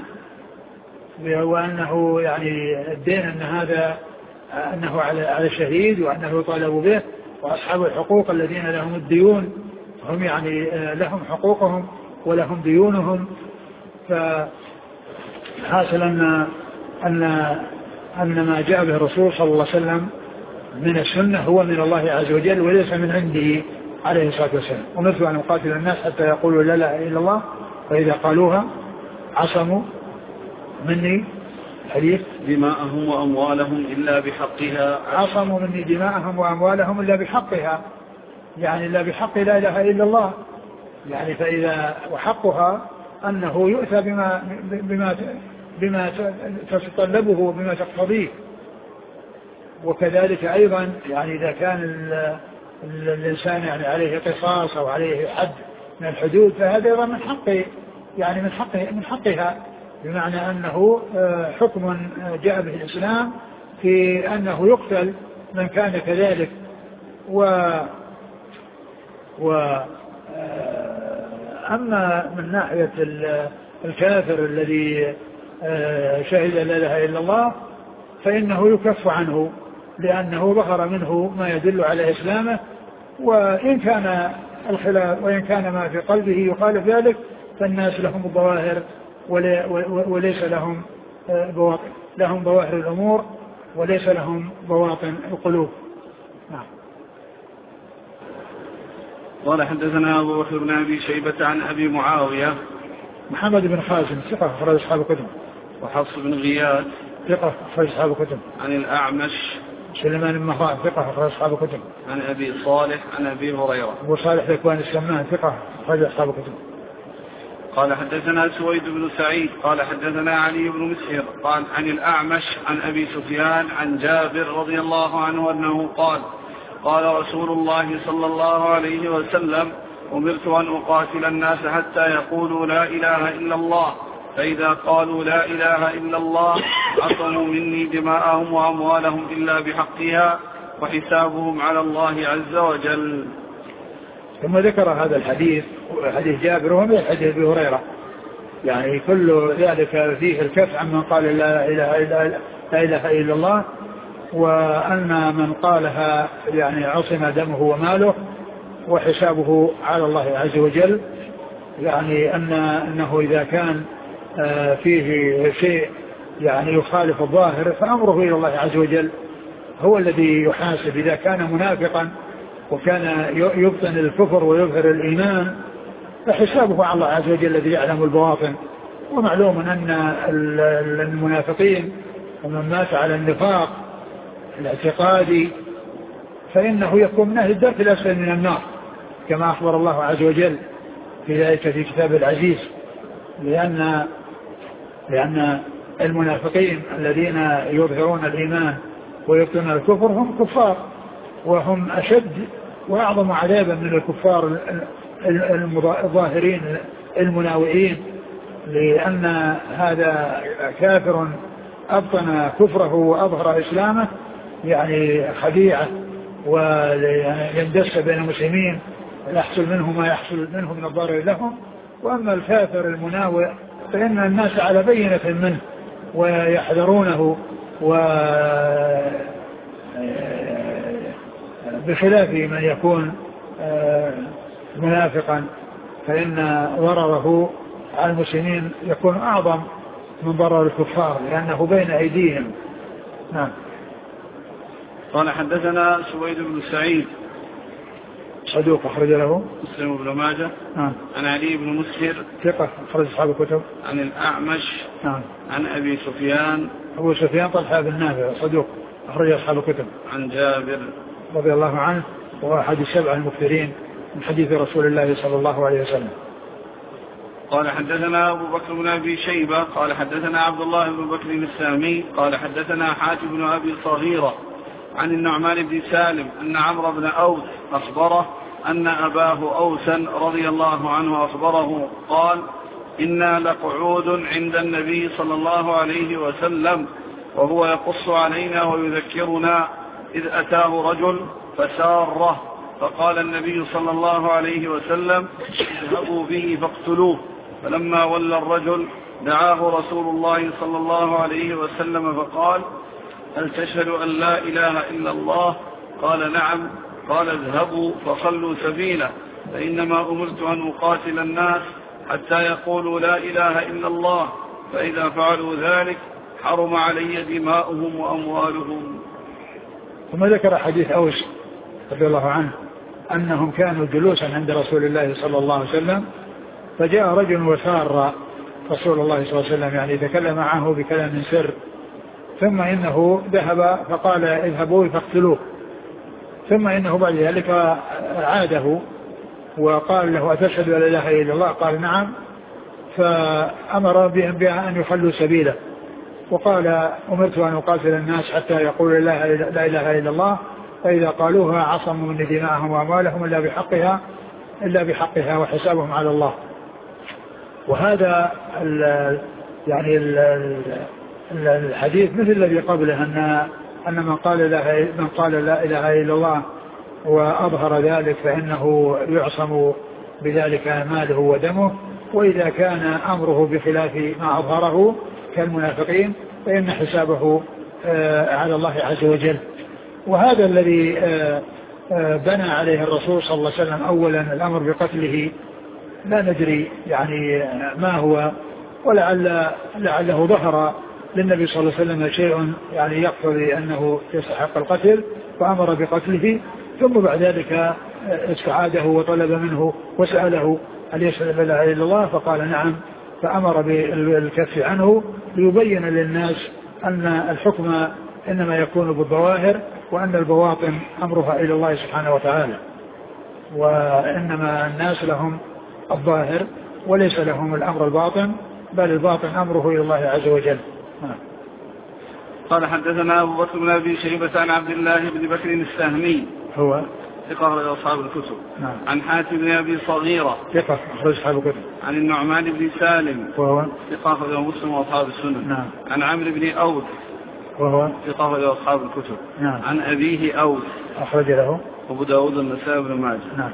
وأنه يعني الدين أن هذا أنه على على الشهيد وأنه يطالب به، وأصحاب الحقوق الذين لهم الديون هم يعني لهم حقوقهم ولهم ديونهم. فحاصل أن أن أن ما جاء به الرسول صلى الله عليه وسلم من السنة هو من الله عز وجل وليس من عنده عليه الصلاة والسلام. أمرت أن أقاتل الناس حتى يقولوا لا إله إلا الله، فإذا قالوها عصموا مني حديث دماءهم وأموالهم إلا بحقها، عصموا مني دماءهم وأموالهم إلا بحقها، يعني إلا بحق لا إله إلا الله، يعني فإذا وحقها أنه يؤتى بما بما بما تتطلبه وبما تقتضيه. وكذلك أيضا يعني إذا كان الإنسان يعني عليه قصاص أو عليه حد من الحدود فهذا أيضا من حقه، يعني من حقه من حقها، بمعنى أنه حكم جاء به الإسلام في أنه يقتل من كان كذلك. و و أما من ناحية الكافر الذي شهد لا إله إلا الله فإنه يكف عنه، لأنه ظهر منه ما يدل على إسلامه، وإن كان الخلاف وإن كان ما في قلبه يخالف ذلك فالناس لهم الظواهر وليس لهم بواطن، لهم ظواهر الأمور وليس لهم بواطن القلوب. نعم. قال حدثنا أبو بكر بن أبي شيبة عن أبي معاوية محمد بن خازم ثقة أخرج أصحاب الكتب، وحفص بن غياث ثقة أخرج أصحاب الكتب، عن الأعمش سليمان بن مهران ثقة أخرج أصحاب الكتب، عن أبي صالح عن أبي هريرة أبو صالح ذكوان السمان ثقة أخرج أصحاب الكتب. قال حدثنا سويد بن سعيد قال حدثنا علي بن مسهر قال عن الأعمش عن أبي سفيان عن جابر رضي الله عنه أنه قال قال رسول الله صلى الله عليه وسلم أمرت أن أقاتل الناس حتى يقولوا لا إله إلا الله، فإذا قالوا لا إله إلا الله عصموا مني دماءهم وأموالهم إلا بحقها وحسابهم على الله عز وجل. ثم ذكر هذا الحديث حديث جابر ومن حديث أبي هريرة، يعني كل ذلك فيه الكف عن من قال لا إله إلا, لا إله إلا الله، وأن من قالها يعني عصم دمه وماله وحسابه على الله عز وجل، يعني أن أنه إذا كان فيه شيء يعني يخالف الظاهر فأمره إلى الله عز وجل، هو الذي يحاسب. إذا كان منافقا وكان يبطن الكفر ويظهر الإيمان فحسابه على الله عز وجل الذي يعلم البواطن. ومعلوم أن المنافقين ومن مات على النفاق الاعتقادي فإنه يكون من أهل الدرك الأسفل من النار، كما أخبر الله عز وجل في ذلك في كتاب العزيز، لأن لأن المنافقين الذين يظهرون الإيمان ويبطنون الكفر هم كفار، وهم أشد وأعظم عذابا من الكفار الظاهرين المناوئين، لأن هذا كافر أبطن كفره وأظهر إسلامه يعني خديعة ويندس بين المسلمين ويحصل منه ما يحصل منه من الضرر لهم. وأما الكافر المناوئ فإن الناس على بينة منه ويحذرونه، و بخلاف من يكون منافقا فإن ضرره على المسلمين يكون أعظم من ضرر الكفار لأنه بين أيديهم. نعم. قال حدثنا سويد بن سعيد صدوق أخرج له مسلم بن ماجه نعم. عن علي بن مسهر ثقة أخرج أصحاب الكتب. عن الأعمش نعم. عن أبي سفيان أبو سفيان طلحة بن نافع صدوق أخرج أصحاب الكتب. عن جابر رضي الله عنه وهو أحد السبع المكثرين من حديث رسول الله صلى الله عليه وسلم. قال حدثنا أبو بكر بن أبي شيبة قال حدثنا عبد الله بن بكر السامي قال حدثنا حاتم بن أبي صغيرة عن النعمان بن سالم أن عمرو بن أوس أخبره أن أباه أوسا رضي الله عنه أخبره قال إنا لقعود عند النبي صلى الله عليه وسلم وهو يقص علينا ويذكرنا إذ أتاه رجل فساره فقال النبي صلى الله عليه وسلم اذهبوا به فاقتلوه. فلما ولى الرجل دعاه رسول الله صلى الله عليه وسلم فقال هل تشهد أن لا إله إلا الله؟ قال نعم. قال اذهبوا فخلوا سبيله فإنما أمرت أن أقاتل الناس حتى يقولوا لا إله إلا الله فإذا فعلوا ذلك حرم علي دماؤهم وأموالهم. ثم ذكر حديث أوس رضي الله عنه أنهم كانوا جلوسا عند رسول الله صلى الله عليه وسلم فجاء رجل وسار رسول الله صلى الله عليه وسلم يعني تكلم معه بكلام سر ثم إنه ذهب فقال اذهبوا فاقتلوه ثم إنه بعد ذلك عاده وقال له أتشهد أن لا إله إلا الله؟ قال نعم. فأمر بهم بأن يخلوا سبيله وقال أمرت أن أقاتل الناس حتى يقولوا لا إله إلا الله فإذا قالوها عصموا من دماءهم وأموالهم إلا بحقها إلا بحقها وحسابهم على الله. وهذا ال يعني ال الحديث مثل الذي قبله أن أن من قال لا من قال لا إله إلا الله وأظهر ذلك فإنه يعصم بذلك ماله ودمه، وإذا كان أمره بخلاف ما أظهره كالمنافقين فإن حسابه على الله عز وجل. وهذا الذي بنى عليه الرسول صلى الله عليه وسلم أولا الأمر بقتله لا ندري يعني ما هو، ولعل لعله ظهر للنبي صلى الله عليه وسلم شيء يعني يقتضي أنه يستحق القتل فأمر بقتله، ثم بعد ذلك استعاده وطلب منه وسأله هل يشهد أن لا إله إلا الله؟ فقال نعم، فأمر بالكف عنه ليبين للناس أن الحكم إنما يكون بالظواهر وأن البواطن أمرها إلى الله سبحانه وتعالى، وإنما الناس لهم الظاهر وليس لهم الأمر الباطن، بل الباطن أمره إلى الله عز وجل. قال حدثنا أبو بكر بن أبي شيبة عن عبد الله بن بكر السهمي هو ثقة أخرج أصحاب الكتب. نعم. عن حاتم بن أبي صغيرة ثقة أخرج أصحاب الكتب. عن النعمان بن سالم وهو ثقة أخرج مسلم وأصحاب السنن. نعم. عن عمرو بن أوس وهو ثقة أخرج أصحاب الكتب. نعم. عن أبيه أوس أخرج له أبو داود النسائي بن ماجه. نعم.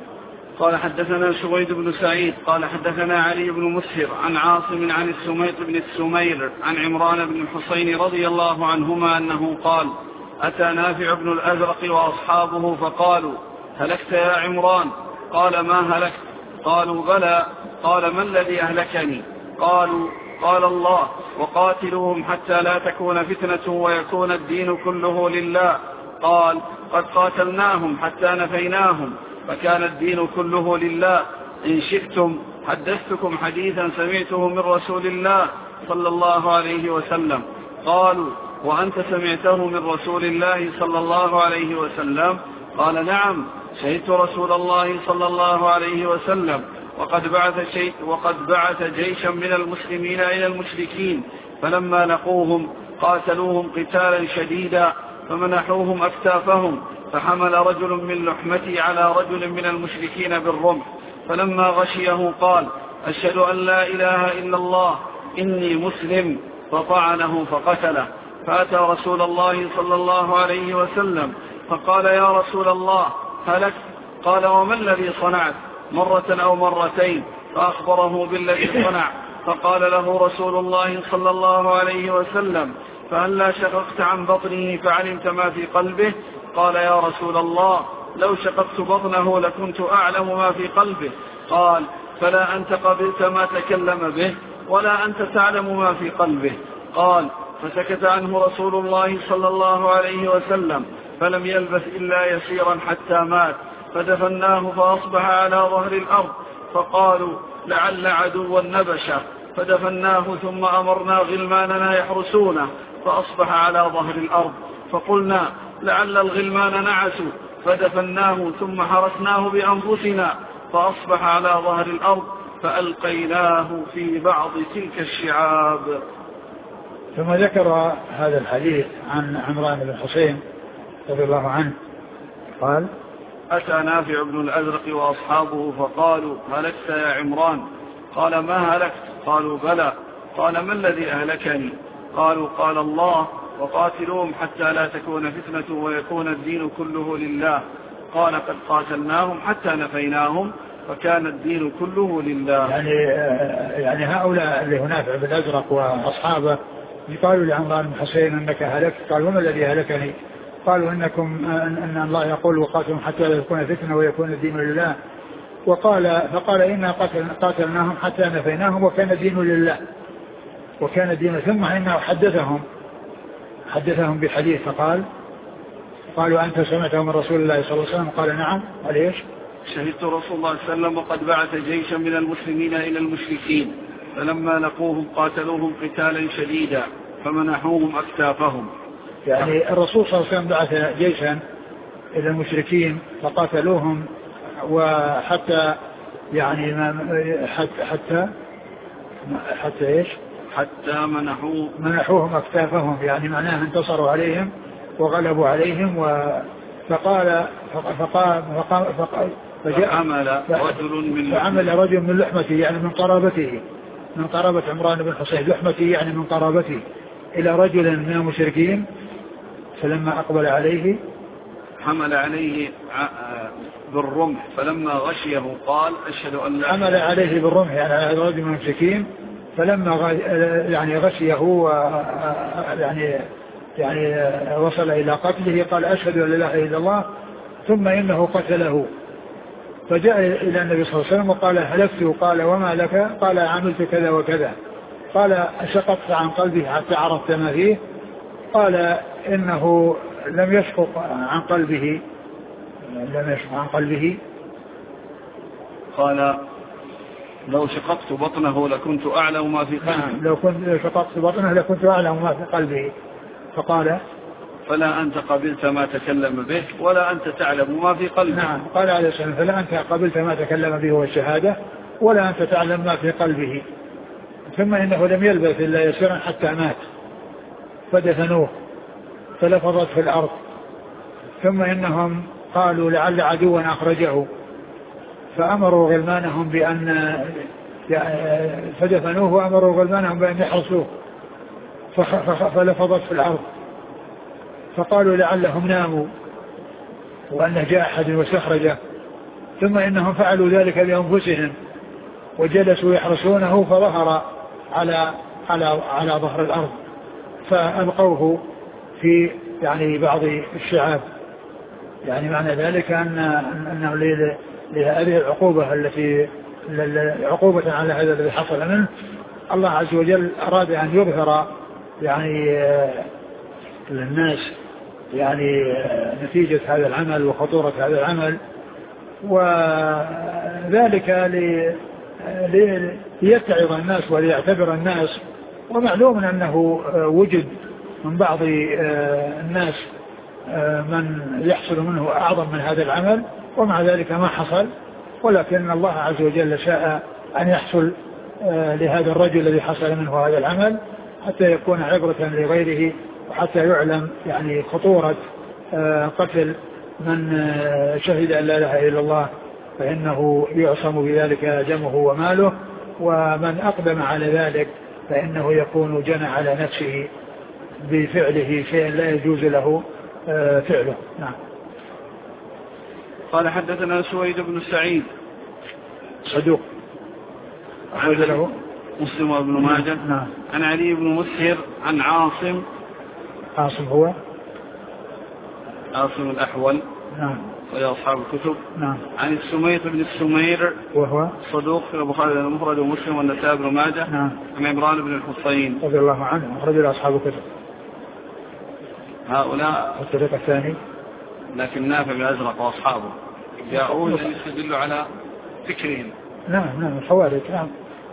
قال حدثنا سويد بن سعيد قال حدثنا علي بن مسهر عن عاصم عن السميط بن السمير عن عمران بن الحصين رضي الله عنهما أنه قال أتى نافع بن الأزرق وأصحابه فقالوا هلكت يا عمران؟ قال ما هلكت؟ قالوا بلى. قال ما الذي أهلكني؟ قالوا قال الله وقاتلوهم حتى لا تكون فتنة ويكون الدين كله لله. قال قد قاتلناهم حتى نفيناهم فكان الدين كله لله. إن شئتم حدثتكم حديثا سمعته من رسول الله صلى الله عليه وسلم. قالوا وأنت سمعته من رسول الله صلى الله عليه وسلم؟ قال نعم، شهدت رسول الله صلى الله عليه وسلم وقد بعث, شيء وقد بعث جيشا من المسلمين إلى المشركين فلما لقوهم قاتلوهم قتالا شديدا فمنحوهم أكتافهم فحمل رجل من لحمتي على رجل من المشركين بالرمح فلما غشيه قال أشهد أن لا إله إلا الله إني مسلم فطعنه فقتله. فأتى رسول الله صلى الله عليه وسلم فقال يا رسول الله هلكت؟ قال وما الذي صنعت؟ مرة أو مرتين؟ فأخبره بالذي صنع. فقال له رسول الله صلى الله عليه وسلم فهلا شققت عن بطنه فعلمت ما في قلبه؟ قال يا رسول الله لو شققت بطنه لكنت أعلم ما في قلبه. قال فلا أنت قبلت ما تكلم به ولا أنت تعلم ما في قلبه. قال فسكت عنه رسول الله صلى الله عليه وسلم فلم يلبث إلا يسيرا حتى مات فدفناه فأصبح على ظهر الأرض فقالوا لعل عدوا نبشه فدفناه ثم أمرنا غلماننا يحرسونه فأصبح على ظهر الأرض فقلنا لعل الغلمان نعسوا فدفناه ثم حرسناه بأنفسنا فأصبح على ظهر الأرض فألقيناه في بعض تلك الشعاب. ثم ذكر هذا الحديث عن عمران بن حسين رضي الله عنه قال: أتى نافع بن الأزرق وأصحابه فقالوا: هلكت يا عمران؟ قال: ما هلكت؟ قالوا: بلى. قال: ما الذي أهلكني؟ قالوا: قال الله: وقاتلوهم حتى لا تكون فتنة ويكون الدين كله لله. قال: قد قاتلناهم حتى نفيناهم فكان الدين كله لله. يعني يعني هؤلاء اللي نافع بن الأزرق وأصحابه قالوا لعمران بن حسين: أنك هلكت؟ قال: وما الذي هلكني؟ قالوا: إنكم أن الله يقول: وقاتلهم حتى لا تكون فتنة ويكون الدين لله. وقال فقال: إنا قاتلناهم حتى نفيناهم وكان الدين لله وكان الدين. ثم إنه حدثهم حدثهم بحديث فقال: قالوا: أنت سمعته من رسول الله صلى الله عليه وسلم؟ قال: نعم. قال: إيش؟ شهدت رسول الله صلى الله عليه وسلم وقد بعث جيشا من المسلمين إلى المشركين فلما لقوهم قاتلوهم قتالا شديدا فمنحوهم أكتافهم. يعني الرسول صلى الله عليه وسلم بعث جيشا إلى المشركين فقاتلوهم وحتى يعني حتى حتى حتى إيش؟ حتى منحوه منحوهم أكتافهم، يعني معناه انتصروا عليهم وغلبوا عليهم. و فقال فقال فقال فقال فعمل رجل من فعمل رجل من لحمته، يعني من قرابته، من قرابة عمران بن حسين، لحمته يعني من قرابته، إلى رجل من المشركين فلما أقبل عليه حمل عليه بالرمح فلما غشيه قال: أشهد أن لا. حمل عليه بالرمح يعني على رجل من المشركين فلما يعني غشيه يعني يعني وصل إلى قتله قال: أشهد أن لا إله إلا الله، ثم إنه قتله. فجاء إلى النبي صلى الله عليه وسلم وقال: هلكت. قال: وما لك؟ قال: عملت كذا وكذا. قال: شققت عن قلبه حتى عرفت ما فيه؟ قال: إنه لم يشقق عن قلبه لم يشقق عن قلبه قال: لو شققت بطنه لكنت أعلم ما في قلبه. نعم، لو كنت شققت بطنه لكنت أعلم ما في قلبه. فقال: فلا أنت قبلت ما تكلم به ولا أنت تعلم ما في قلبه. نعم، قال عليه السلام: فلا أنت قبلت ما تكلم به والشهادة ولا أنت تعلم ما في قلبه. ثم إنه لم يلبث إلا يسيرا حتى مات فدفنوه فلفظت في الأرض. ثم إنهم قالوا: لعل عدوا أخرجه، فأمروا غلمانهم بأن فدفنوه وأمروا غلمانهم بأن يحرسوه فلفظت في الأرض. فقالوا: لعلهم ناموا وأنه جاء أحد واستخرجه. ثم إنهم فعلوا ذلك بأنفسهم وجلسوا يحرسونه فظهر على على على ظهر الأرض فألقوه في يعني بعض الشعاب. يعني معنى ذلك أن أنه لهذه العقوبة التي عقوبة على هذا الذي حصل منه الله عز وجل أراد أن يظهر يعني للناس يعني نتيجة هذا العمل وخطورة هذا العمل، وذلك ليتعظ الناس وليعتبر الناس. ومعلوم أنه وجد من بعض الناس من يحصل منه أعظم من هذا العمل ومع ذلك ما حصل، ولكن الله عز وجل شاء أن يحصل لهذا الرجل الذي حصل منه هذا العمل حتى يكون عبرة لغيره وحتى يعلم يعني خطورة قتل من شهد أن لا إله إلا الله، فإنه يعصم بذلك دمه وماله، ومن أقدم على ذلك فإنه يكون جنى على نفسه بفعله شيئا لا يجوز له فعله. نعم. قال: حدثنا سويد بن سعيد صدوق أخرج له مسلم وابن ماجه. نعم. عن علي بن مسهر عن عاصم عاصم هو عاصم الأحول. نعم. ويا أصحاب الكتب. نعم. عن السميط بن السمير وهو صدوق في البخاري المفرد ومسلم والنسائي بن ماجه. نعم. عن عمران بن الحصين رضي الله عنه أخرج له أصحاب الكتب. هؤلاء الطريق الثاني لكن نافع بن الأزرق وأصحابه جاءون يستدلوا على فكرهم. نعم نعم الحوارث. نعم.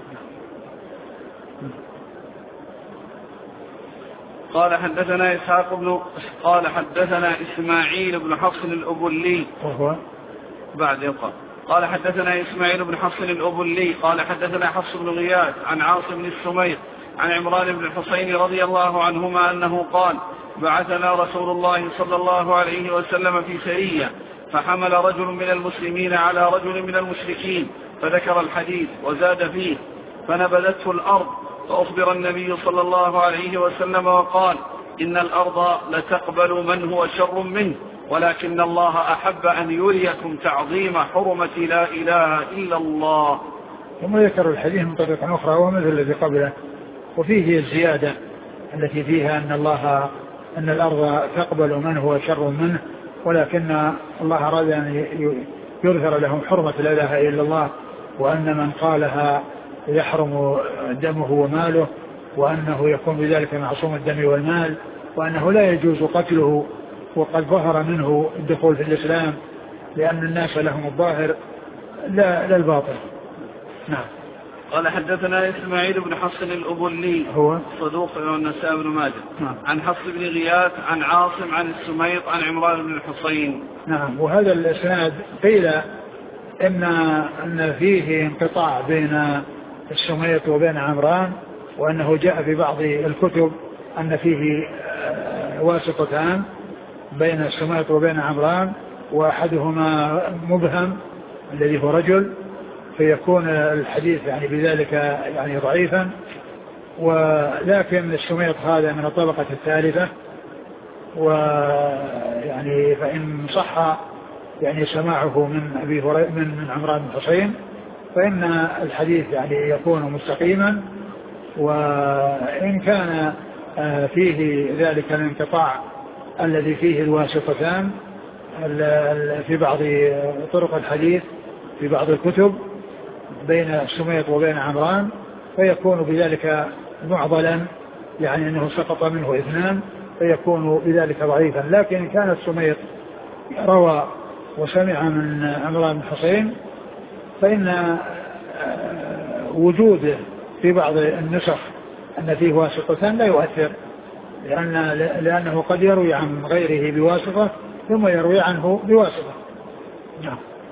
قال: حدثنا إسحاق بن قال حدثنا إسماعيل بن حفص الأبلي وهو بعد يقع قال حدثنا إسماعيل بن حفص الأبلي قال حدثنا حفص بن غياث عن عاصم بن السميط عن عمران بن الحصين رضي الله عنهما أنه قال بعثنا رسول الله صلى الله عليه وسلم في سرية فحمل رجل من المسلمين على رجل من المشركين فذكر الحديث وزاد فيه فنبذته الأرض فأخبر النبي صلى الله عليه وسلم وقال إن الأرض لتقبل من هو شر منه ولكن الله أحب أن يريكم تعظيم حرمة لا إله إلا الله. ثم ذكر الحديث من طريقة أخرى ومثل الذي قبله وفيه الزيادة التي فيها أن الله أن الأرض تقبل من هو شر منه ولكن الله أراد أن يظهر لهم حرمة لا إله إلا الله وأن من قالها يحرم دمه وماله وأنه يكون بذلك معصوم الدم والمال وأنه لا يجوز قتله وقد ظهر منه الدخول في الإسلام لأن الناس لهم الظاهر لا, لا الباطن. نعم. قال حدثنا إسماعيل بن حفص الأبلي هو صدوق والنسائي بن ماجه نعم. عن حفص بن غياث عن عاصم عن السميط عن عمران بن الحصين. نعم. وهذا الإسناد قيل إن أن فيه انقطاع بين السميط وبين عمران وأنه جاء في بعض الكتب أن فيه واسطتان بين السميط وبين عمران وأحدهما مبهم الذي هو رجل فيكون الحديث يعني بذلك يعني ضعيفا ولكن السميط هذا من الطبقة الثالثة ويعني فإن صح يعني سماعه من أبي هريرة من عمران بن حصين فإن الحديث يعني يكون مستقيما وإن كان فيه ذلك الانقطاع الذي فيه الواسطتان في بعض طرق الحديث في بعض الكتب بين السميط وبين عمران فيكون بذلك معضلا يعني أنه سقط منه اثنان فيكون بذلك ضعيفا لكن كان السميط روى وسمع من عمران بن حصين فإن وجوده في بعض النسخ أن فيه واسطتان لا يؤثر لأن لأنه قد يروي عن غيره بواسطة ثم يروي عنه بواسطة. نعم.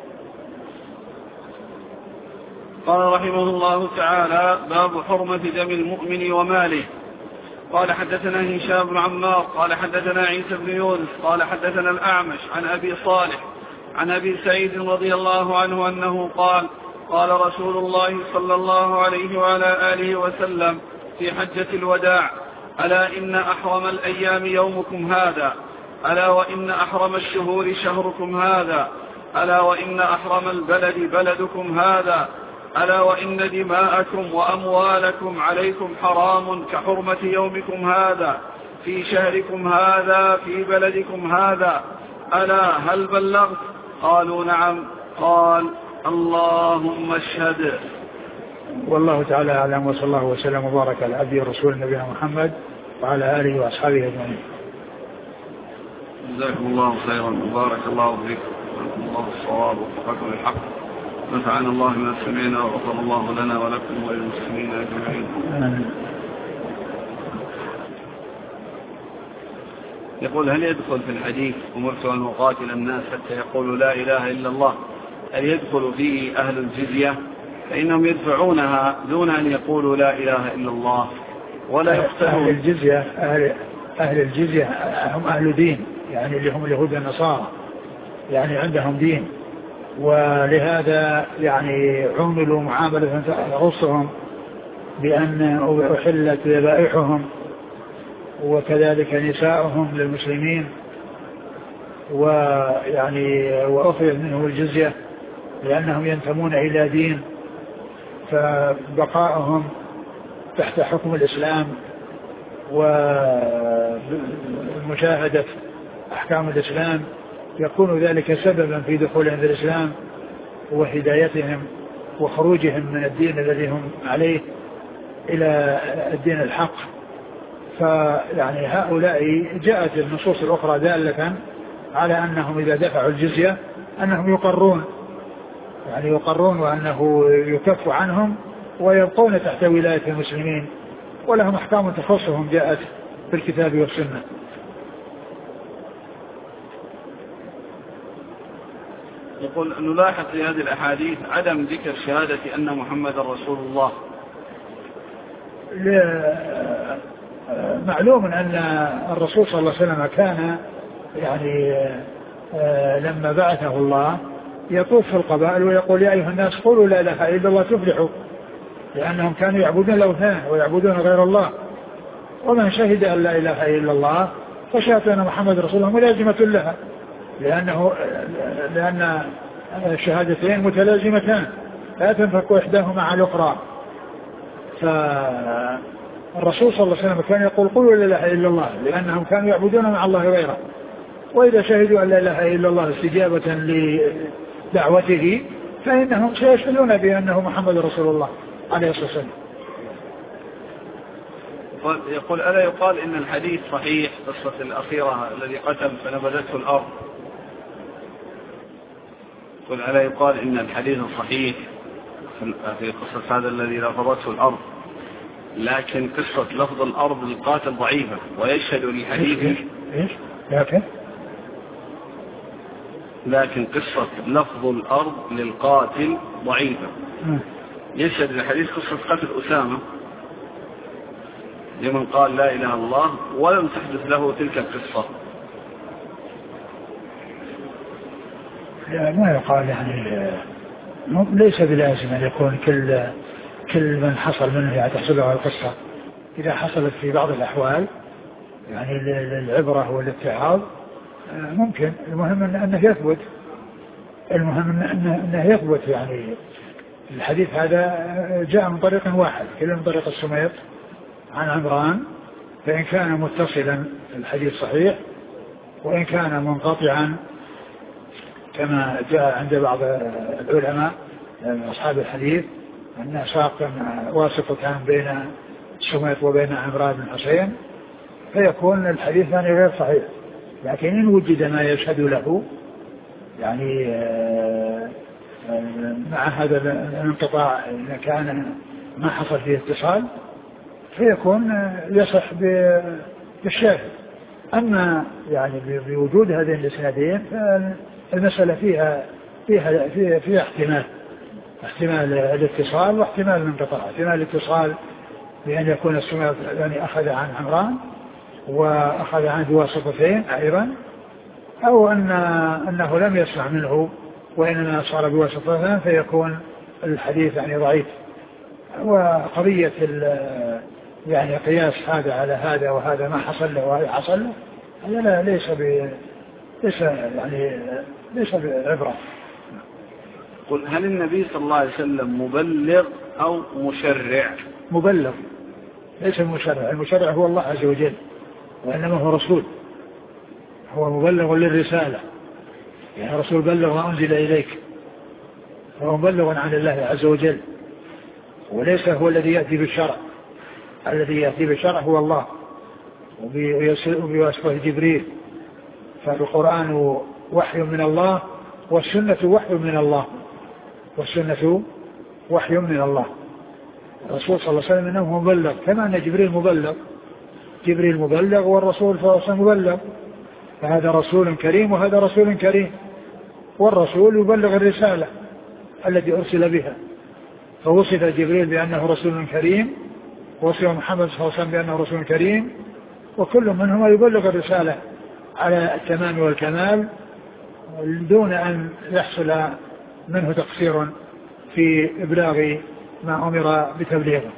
قال رحمه الله تعالى باب حرمة دم المؤمن وماله. قال حدثنا هشام بن عمار قال حدثنا عيسى بن يونس قال حدثنا الأعمش عن أبي صالح عن أبي سعيد رضي الله عنه أنه قال قال رسول الله صلى الله عليه وعلى آله وسلم في حجة الوداع ألا إن أحرم الأيام يومكم هذا ألا وإن أحرم الشهور شهركم هذا ألا وإن أحرم البلد بلدكم هذا ألا وإن دماءكم وأموالكم عليكم حرام كحرمة يومكم هذا في شهركم هذا في بلدكم هذا ألا هل بلغت؟ قالوا نعم. قال اللهم اشهد. والله تعالى أعلم وصلى الله وسلم وبارك على عبده ورسوله نبينا محمد وعلى آله وأصحابه أجمعين. جزاكم الله خيرا وبارك الله فيكم وجزاكم الله الصواب ووفقكم للحق نفعنا الله بما سمعنا وغفر الله لنا ولكم وللمسلمين أجمعين. يقول هل يدخل في الحديث أمرت أن أقاتل الناس حتى يقولوا لا إله إلا الله هل يدخل فيه أهل الجزية فإنهم يدفعونها دون أن يقولوا لا إله إلا الله ولا يقتلون؟ أهل الجزية أهل, أهل الجزية هم أهل دين يعني اللي هم اليهود والنصارى يعني عندهم دين ولهذا يعني عملوا معاملة تخصهم بأن أحلت ذبائحهم وكذلك نساؤهم للمسلمين ويعني وأخذت منهم الجزية لأنهم ينتمون إلى دين فبقائهم تحت حكم الإسلام ومشاهدة أحكام الإسلام يكون ذلك سببا في دخولهم في الإسلام وهدايتهم وخروجهم من الدين الذي هم عليه إلى الدين الحق. فيعني هؤلاء جاءت النصوص الأخرى دالة على أنهم إذا دفعوا الجزية أنهم يقرون يعني يقرون وأنه يكف عنهم ويبقون تحت ولاية المسلمين ولهم أحكام تخصهم جاءت في الكتاب والسنة. يقول نلاحظ في هذه الأحاديث عدم ذكر شهادة أن محمد رسول الله. معلوم أن الرسول صلى الله عليه وسلم كان يعني لما بعثه الله يطوف في القبائل ويقول يا أيها الناس قولوا لا إله إلا الله تفلحوا، لأنهم كانوا يعبدون الأوثان ويعبدون غير الله، ومن شهد أن لا إله إلا الله فشهادة أن محمد رسول الله ملازمة لها، لأنه لأن الشهادتين متلازمتان لا تنفك إحداهما عن الأخرى. فالرسول صلى الله عليه وسلم كان يقول قولوا لا إله إلا الله، لأنهم كانوا يعبدون مع الله غيره، وإذا شهدوا أن لا إله إلا الله استجابة لدعوته فإنهم سيشهدون بأنه محمد رسول الله عليه الصلاة والسلام. يقول ألا يقال إن الحديث صحيح قصة الأخيرة الذي قتل فنبذته الأرض؟ يقول ألا يقال إن الحديث صحيح في قصة هذا الذي رفضته الأرض، لكن قصة لفظ الأرض للقاتل ضعيفة ويشهد للحديث إيش؟ لكن لكن قصة لفظ الأرض للقاتل ضعيفة يشهد للحديث قصة قتل أسامة لمن قال لا إله إلا الله ولم تحدث له تلك القصة. لا ما يقال يعني ليس بلازم أن يكون كل كل من حصل منه يعني تحصله القصة، إذا حصلت في بعض الأحوال يعني للعبرة والاتعاظ ممكن، المهم أنه يثبت، المهم أنه يثبت. يعني الحديث هذا جاء من طريق واحد كله من طريق السميط عن عمران، فإن كان متصلا الحديث صحيح، وإن كان منقطعا كما جاء عند بعض العلماء أصحاب الحديث أن ساق واسطة بين السميط وبين عمران بن حسين، فيكون الحديث يعني غير صحيح. لكن إن وجد ما يشهد له يعني مع هذا الانقطاع إذا كان ما حصل فيه اتصال فيكون يصح بالشاهد. أما يعني بوجود هذين الإسنادين فالمسألة فيها فيها فيها, فيها احتمال احتمال الاتصال واحتمال الانقطاع. احتمال الاتصال بأن يكون السميط يعني أخذ عن عمران وأخذ عنه بواسطتين أيضا، أو أن أنه لم يسمع منه وإنما صار بواسطتين فيكون الحديث يعني ضعيف. وقضية يعني قياس هذا على هذا وهذا ما حصل له وهذا حصل له هذا لا ليس ب ليس يعني ليس بعبرة. قل هل النبي صلى الله عليه وسلم مبلغ أو مشرع؟ مبلغ ليس المشرع، المشرع هو الله عز وجل وإنما هو رسول، هو مبلغ للرسالة، يعني رسول بلغ ما أنزل إليك، هو مبلغ عن الله عز وجل، وليس هو الذي يأتي بالشرع. الذي يأتي بالشرع هو الله وبواسطة جبريل. فالقرآن وحي من الله والسنة وحي من الله والسنة وحي من الله. الرسول صلى الله عليه وسلم إنه مبلغ كما أن جبريل مبلغ، جبريل مبلغ والرسول صلى الله عليه وسلم مبلغ، فهذا رسول كريم وهذا رسول كريم، والرسول يبلغ الرسالة التي أرسل بها. فوصف جبريل بأنه رسول كريم، ووصف محمد صلى الله عليه وسلم بأنه رسول كريم، وكل منهما يبلغ الرسالة على التمام والكمال دون أن يحصل منه تقصير في إبلاغ ما أمر بتبليغه.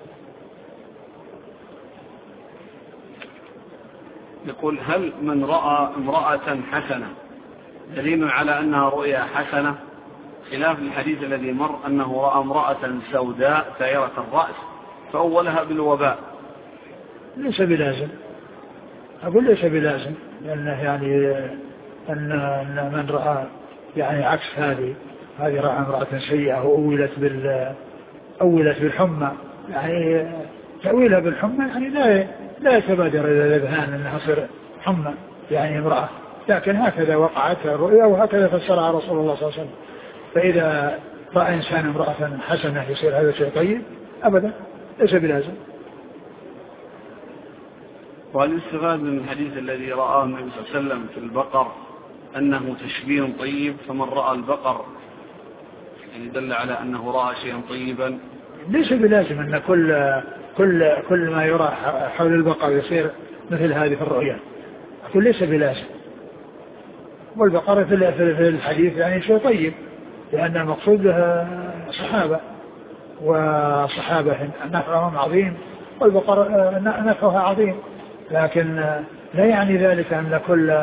يقول هل من رأى امرأة حسنة دليل على أنها رؤيا حسنة، خلاف الحديث الذي مر أنه رأى امرأة سوداء ثائرة الرأس فأولها بالوباء؟ ليس بلازم، أقول ليس بلازم، لأنه يعني أن من رأى يعني عكس هذه هذه رأى امرأة سيئة وأولت بال أولت بالحمى، يعني تأويلها بالحمى يعني لا لا يتبادر إلى الأذهان أنها تصير حمى يعني امرأة، لكن هكذا وقعت الرؤيا وهكذا فسرها رسول الله صلى الله عليه وسلم. فإذا رأى إنسان امرأة حسنة يصير هذا شيء طيب؟ أبدا ليس بلازم. والاستفاد من الحديث الذي رآه النبي صلى الله عليه وسلم في البقر أنه تشبيه طيب، فمن رأى البقر يعني دل على أنه رأى شيئا طيبا؟ ليس بلازم أن كل كل كل ما يرى حول البقر يصير مثل هذه الرؤيا، كل ليس بلازم. والبقرة في الحديث يعني شيء طيب، لأن المقصود بها صحابة، وصحابة نفعهم عظيم، والبقرة نفعها عظيم، لكن لا يعني ذلك أن كل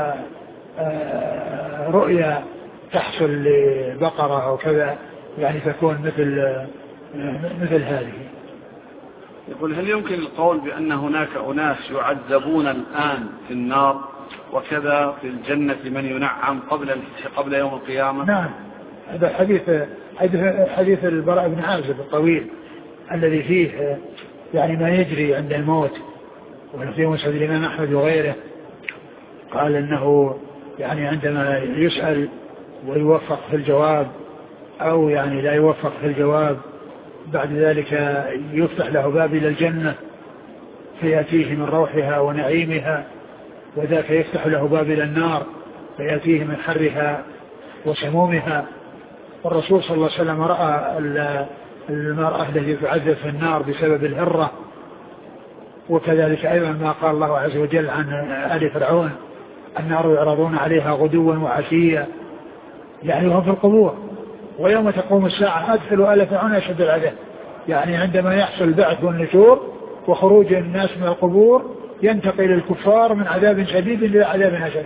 رؤيا تحصل لبقرة أو كذا يعني تكون مثل مثل هذه. يقول: هل يمكن القول بأن هناك أناس يعذبون الآن في النار وكذا في الجنة من ينعم قبل قبل يوم القيامة؟ نعم، هذا حديث حديث البراء بن عازب الطويل الذي فيه يعني ما يجري عند الموت، وفي مسند الإمام أحمد وغيره قال إنه يعني عندما يسأل ويوفق في الجواب أو يعني لا يوفق في الجواب، بعد ذلك يفتح له باب إلى الجنة فيأتيه من روحها ونعيمها، وذاك يفتح له باب إلى النار فيأتيه من حرها وسمومها. والرسول صلى الله عليه وسلم رأى المرأة التي تعذب في النار بسبب الهرة، وكذلك أيضا ما قال الله عز وجل عن آل فرعون: النار يعرضون عليها غدوا وعشيا، يعني هم في القبور، ويوم تقوم الساعة أدخلوا آل فرعون أشد العذاب، يعني عندما يحصل البعث والنشور وخروج الناس من القبور ينتقل الكفار من عذاب شديد إلى عذاب أشد.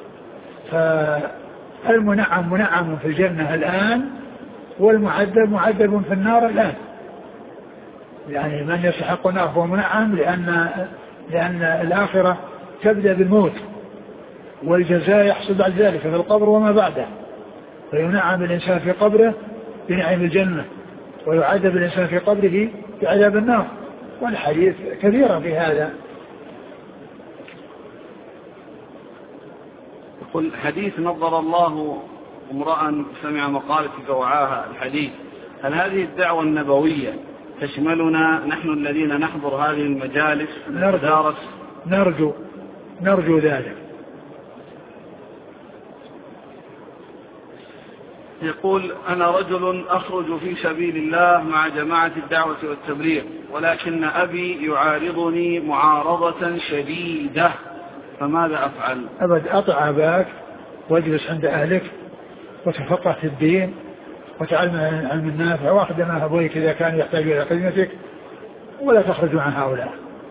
فالمنعم منعم في الجنة الآن، والمعذب معذب في النار الآن. يعني من يستحق النار هو منعم، لأن لأن الآخرة تبدأ بالموت، والجزاء يحصل بعد ذلك في القبر وما بعده، فينعم الإنسان في قبره بنعيم الجنة، ويعذب الإنسان في قبره بعذاب النار، والحديث كثيرا في هذا. يقول: حديث نظر الله امرأ سمع مقالة فوعاها الحديث، هل هذه الدعوة النبوية تشملنا نحن الذين نحضر هذه المجالس ونتدارس؟ نرجو نرجو ذلك. يقول: أنا رجل أخرج في سبيل الله مع جماعة الدعوة والتبليغ، ولكن أبي يعارضني معارضة شديدة، فماذا أفعل؟ أبد أطع أباك واجلس عند أهلك وتفقه في الدين وتعلم علم النافع، واخدم أبويك إذا كان يحتاج إلى خدمتك، ولا تخرجوا عن هؤلاء.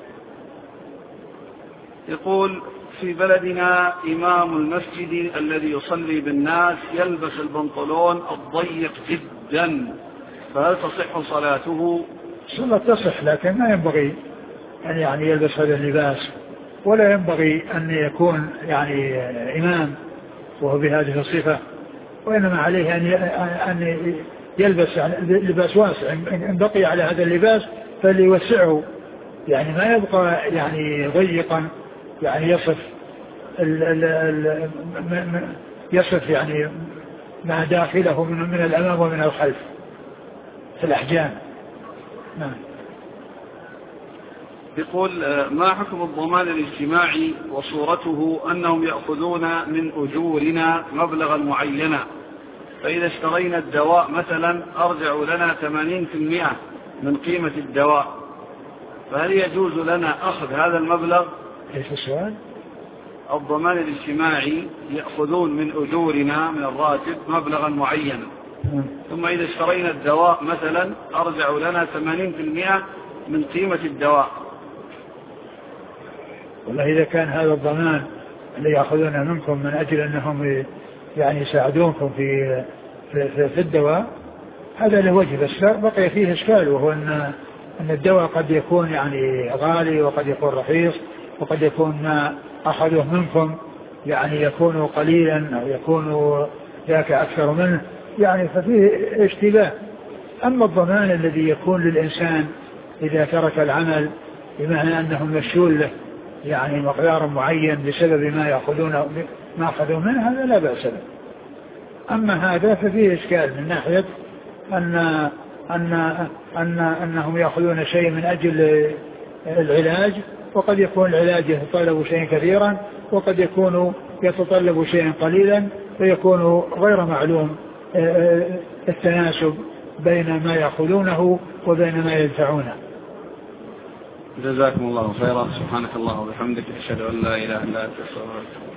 يقول: في بلدنا إمام المسجد الذي يصلي بالناس يلبس البنطلون الضيق جدا، فهل تصح صلاته؟ صلاة تصح، لكن ما ينبغي أن يعني يلبس هذا اللباس، ولا ينبغي أن يكون يعني إمام وهو بهذه الصفة، وإنما عليه أن يلبس لباس واسع، إن بقي على هذا اللباس فليوسعه، يعني ما يبقى يعني ضيقا يعني يصف ال ال ال يصف يعني ما داخله من, من الأمام ومن الخلف في الأحجام. نعم. يقول: ما حكم الضمان الاجتماعي وصورته أنهم يأخذون من أجورنا مبلغا معينا، فإذا اشترينا الدواء مثلا أرجع لنا ثمانين بالمئة من قيمة الدواء، فهل يجوز لنا أخذ هذا المبلغ؟ ايش السؤال؟ الضمان الاجتماعي يأخذون من أجورنا من الراتب مبلغا معينا، ثم إذا اشترينا الدواء مثلا أرجع لنا ثمانين بالمئة من قيمة الدواء. والله إذا كان هذا الضمان اللي يأخذونه منكم من أجل أنهم يعني يساعدونكم في في, في, في الدواء، هذا له وجه، بس بقي فيه إشكال، وهو أن أن الدواء قد يكون يعني غالي وقد يكون رخيص، وقد يكون ما أخذوه منكم يعني يكون قليلا أو يكون ذاك أكثر منه، يعني ففيه اشتباه. أما الضمان الذي يكون للإنسان إذا ترك العمل بمعنى أنهم يشون له يعني مقدار معين بسبب ما يأخذون ما أخذوا منه، هذا لا بأس به. أما هذا ففيه إشكال من ناحية أن أن أن أنهم يأخذون شيء من أجل العلاج، وقد يكون العلاج يتطلب شيء كثيرا، وقد يكون يتطلب شيئا قليلا فيكون غير معلوم التناسب بين ما يأخذونه وبين ما يدفعونه. جزاكم الله خيرا. سبحانك الله وبحمدك أشهد أن لا إله إلا أنت أستغفرك.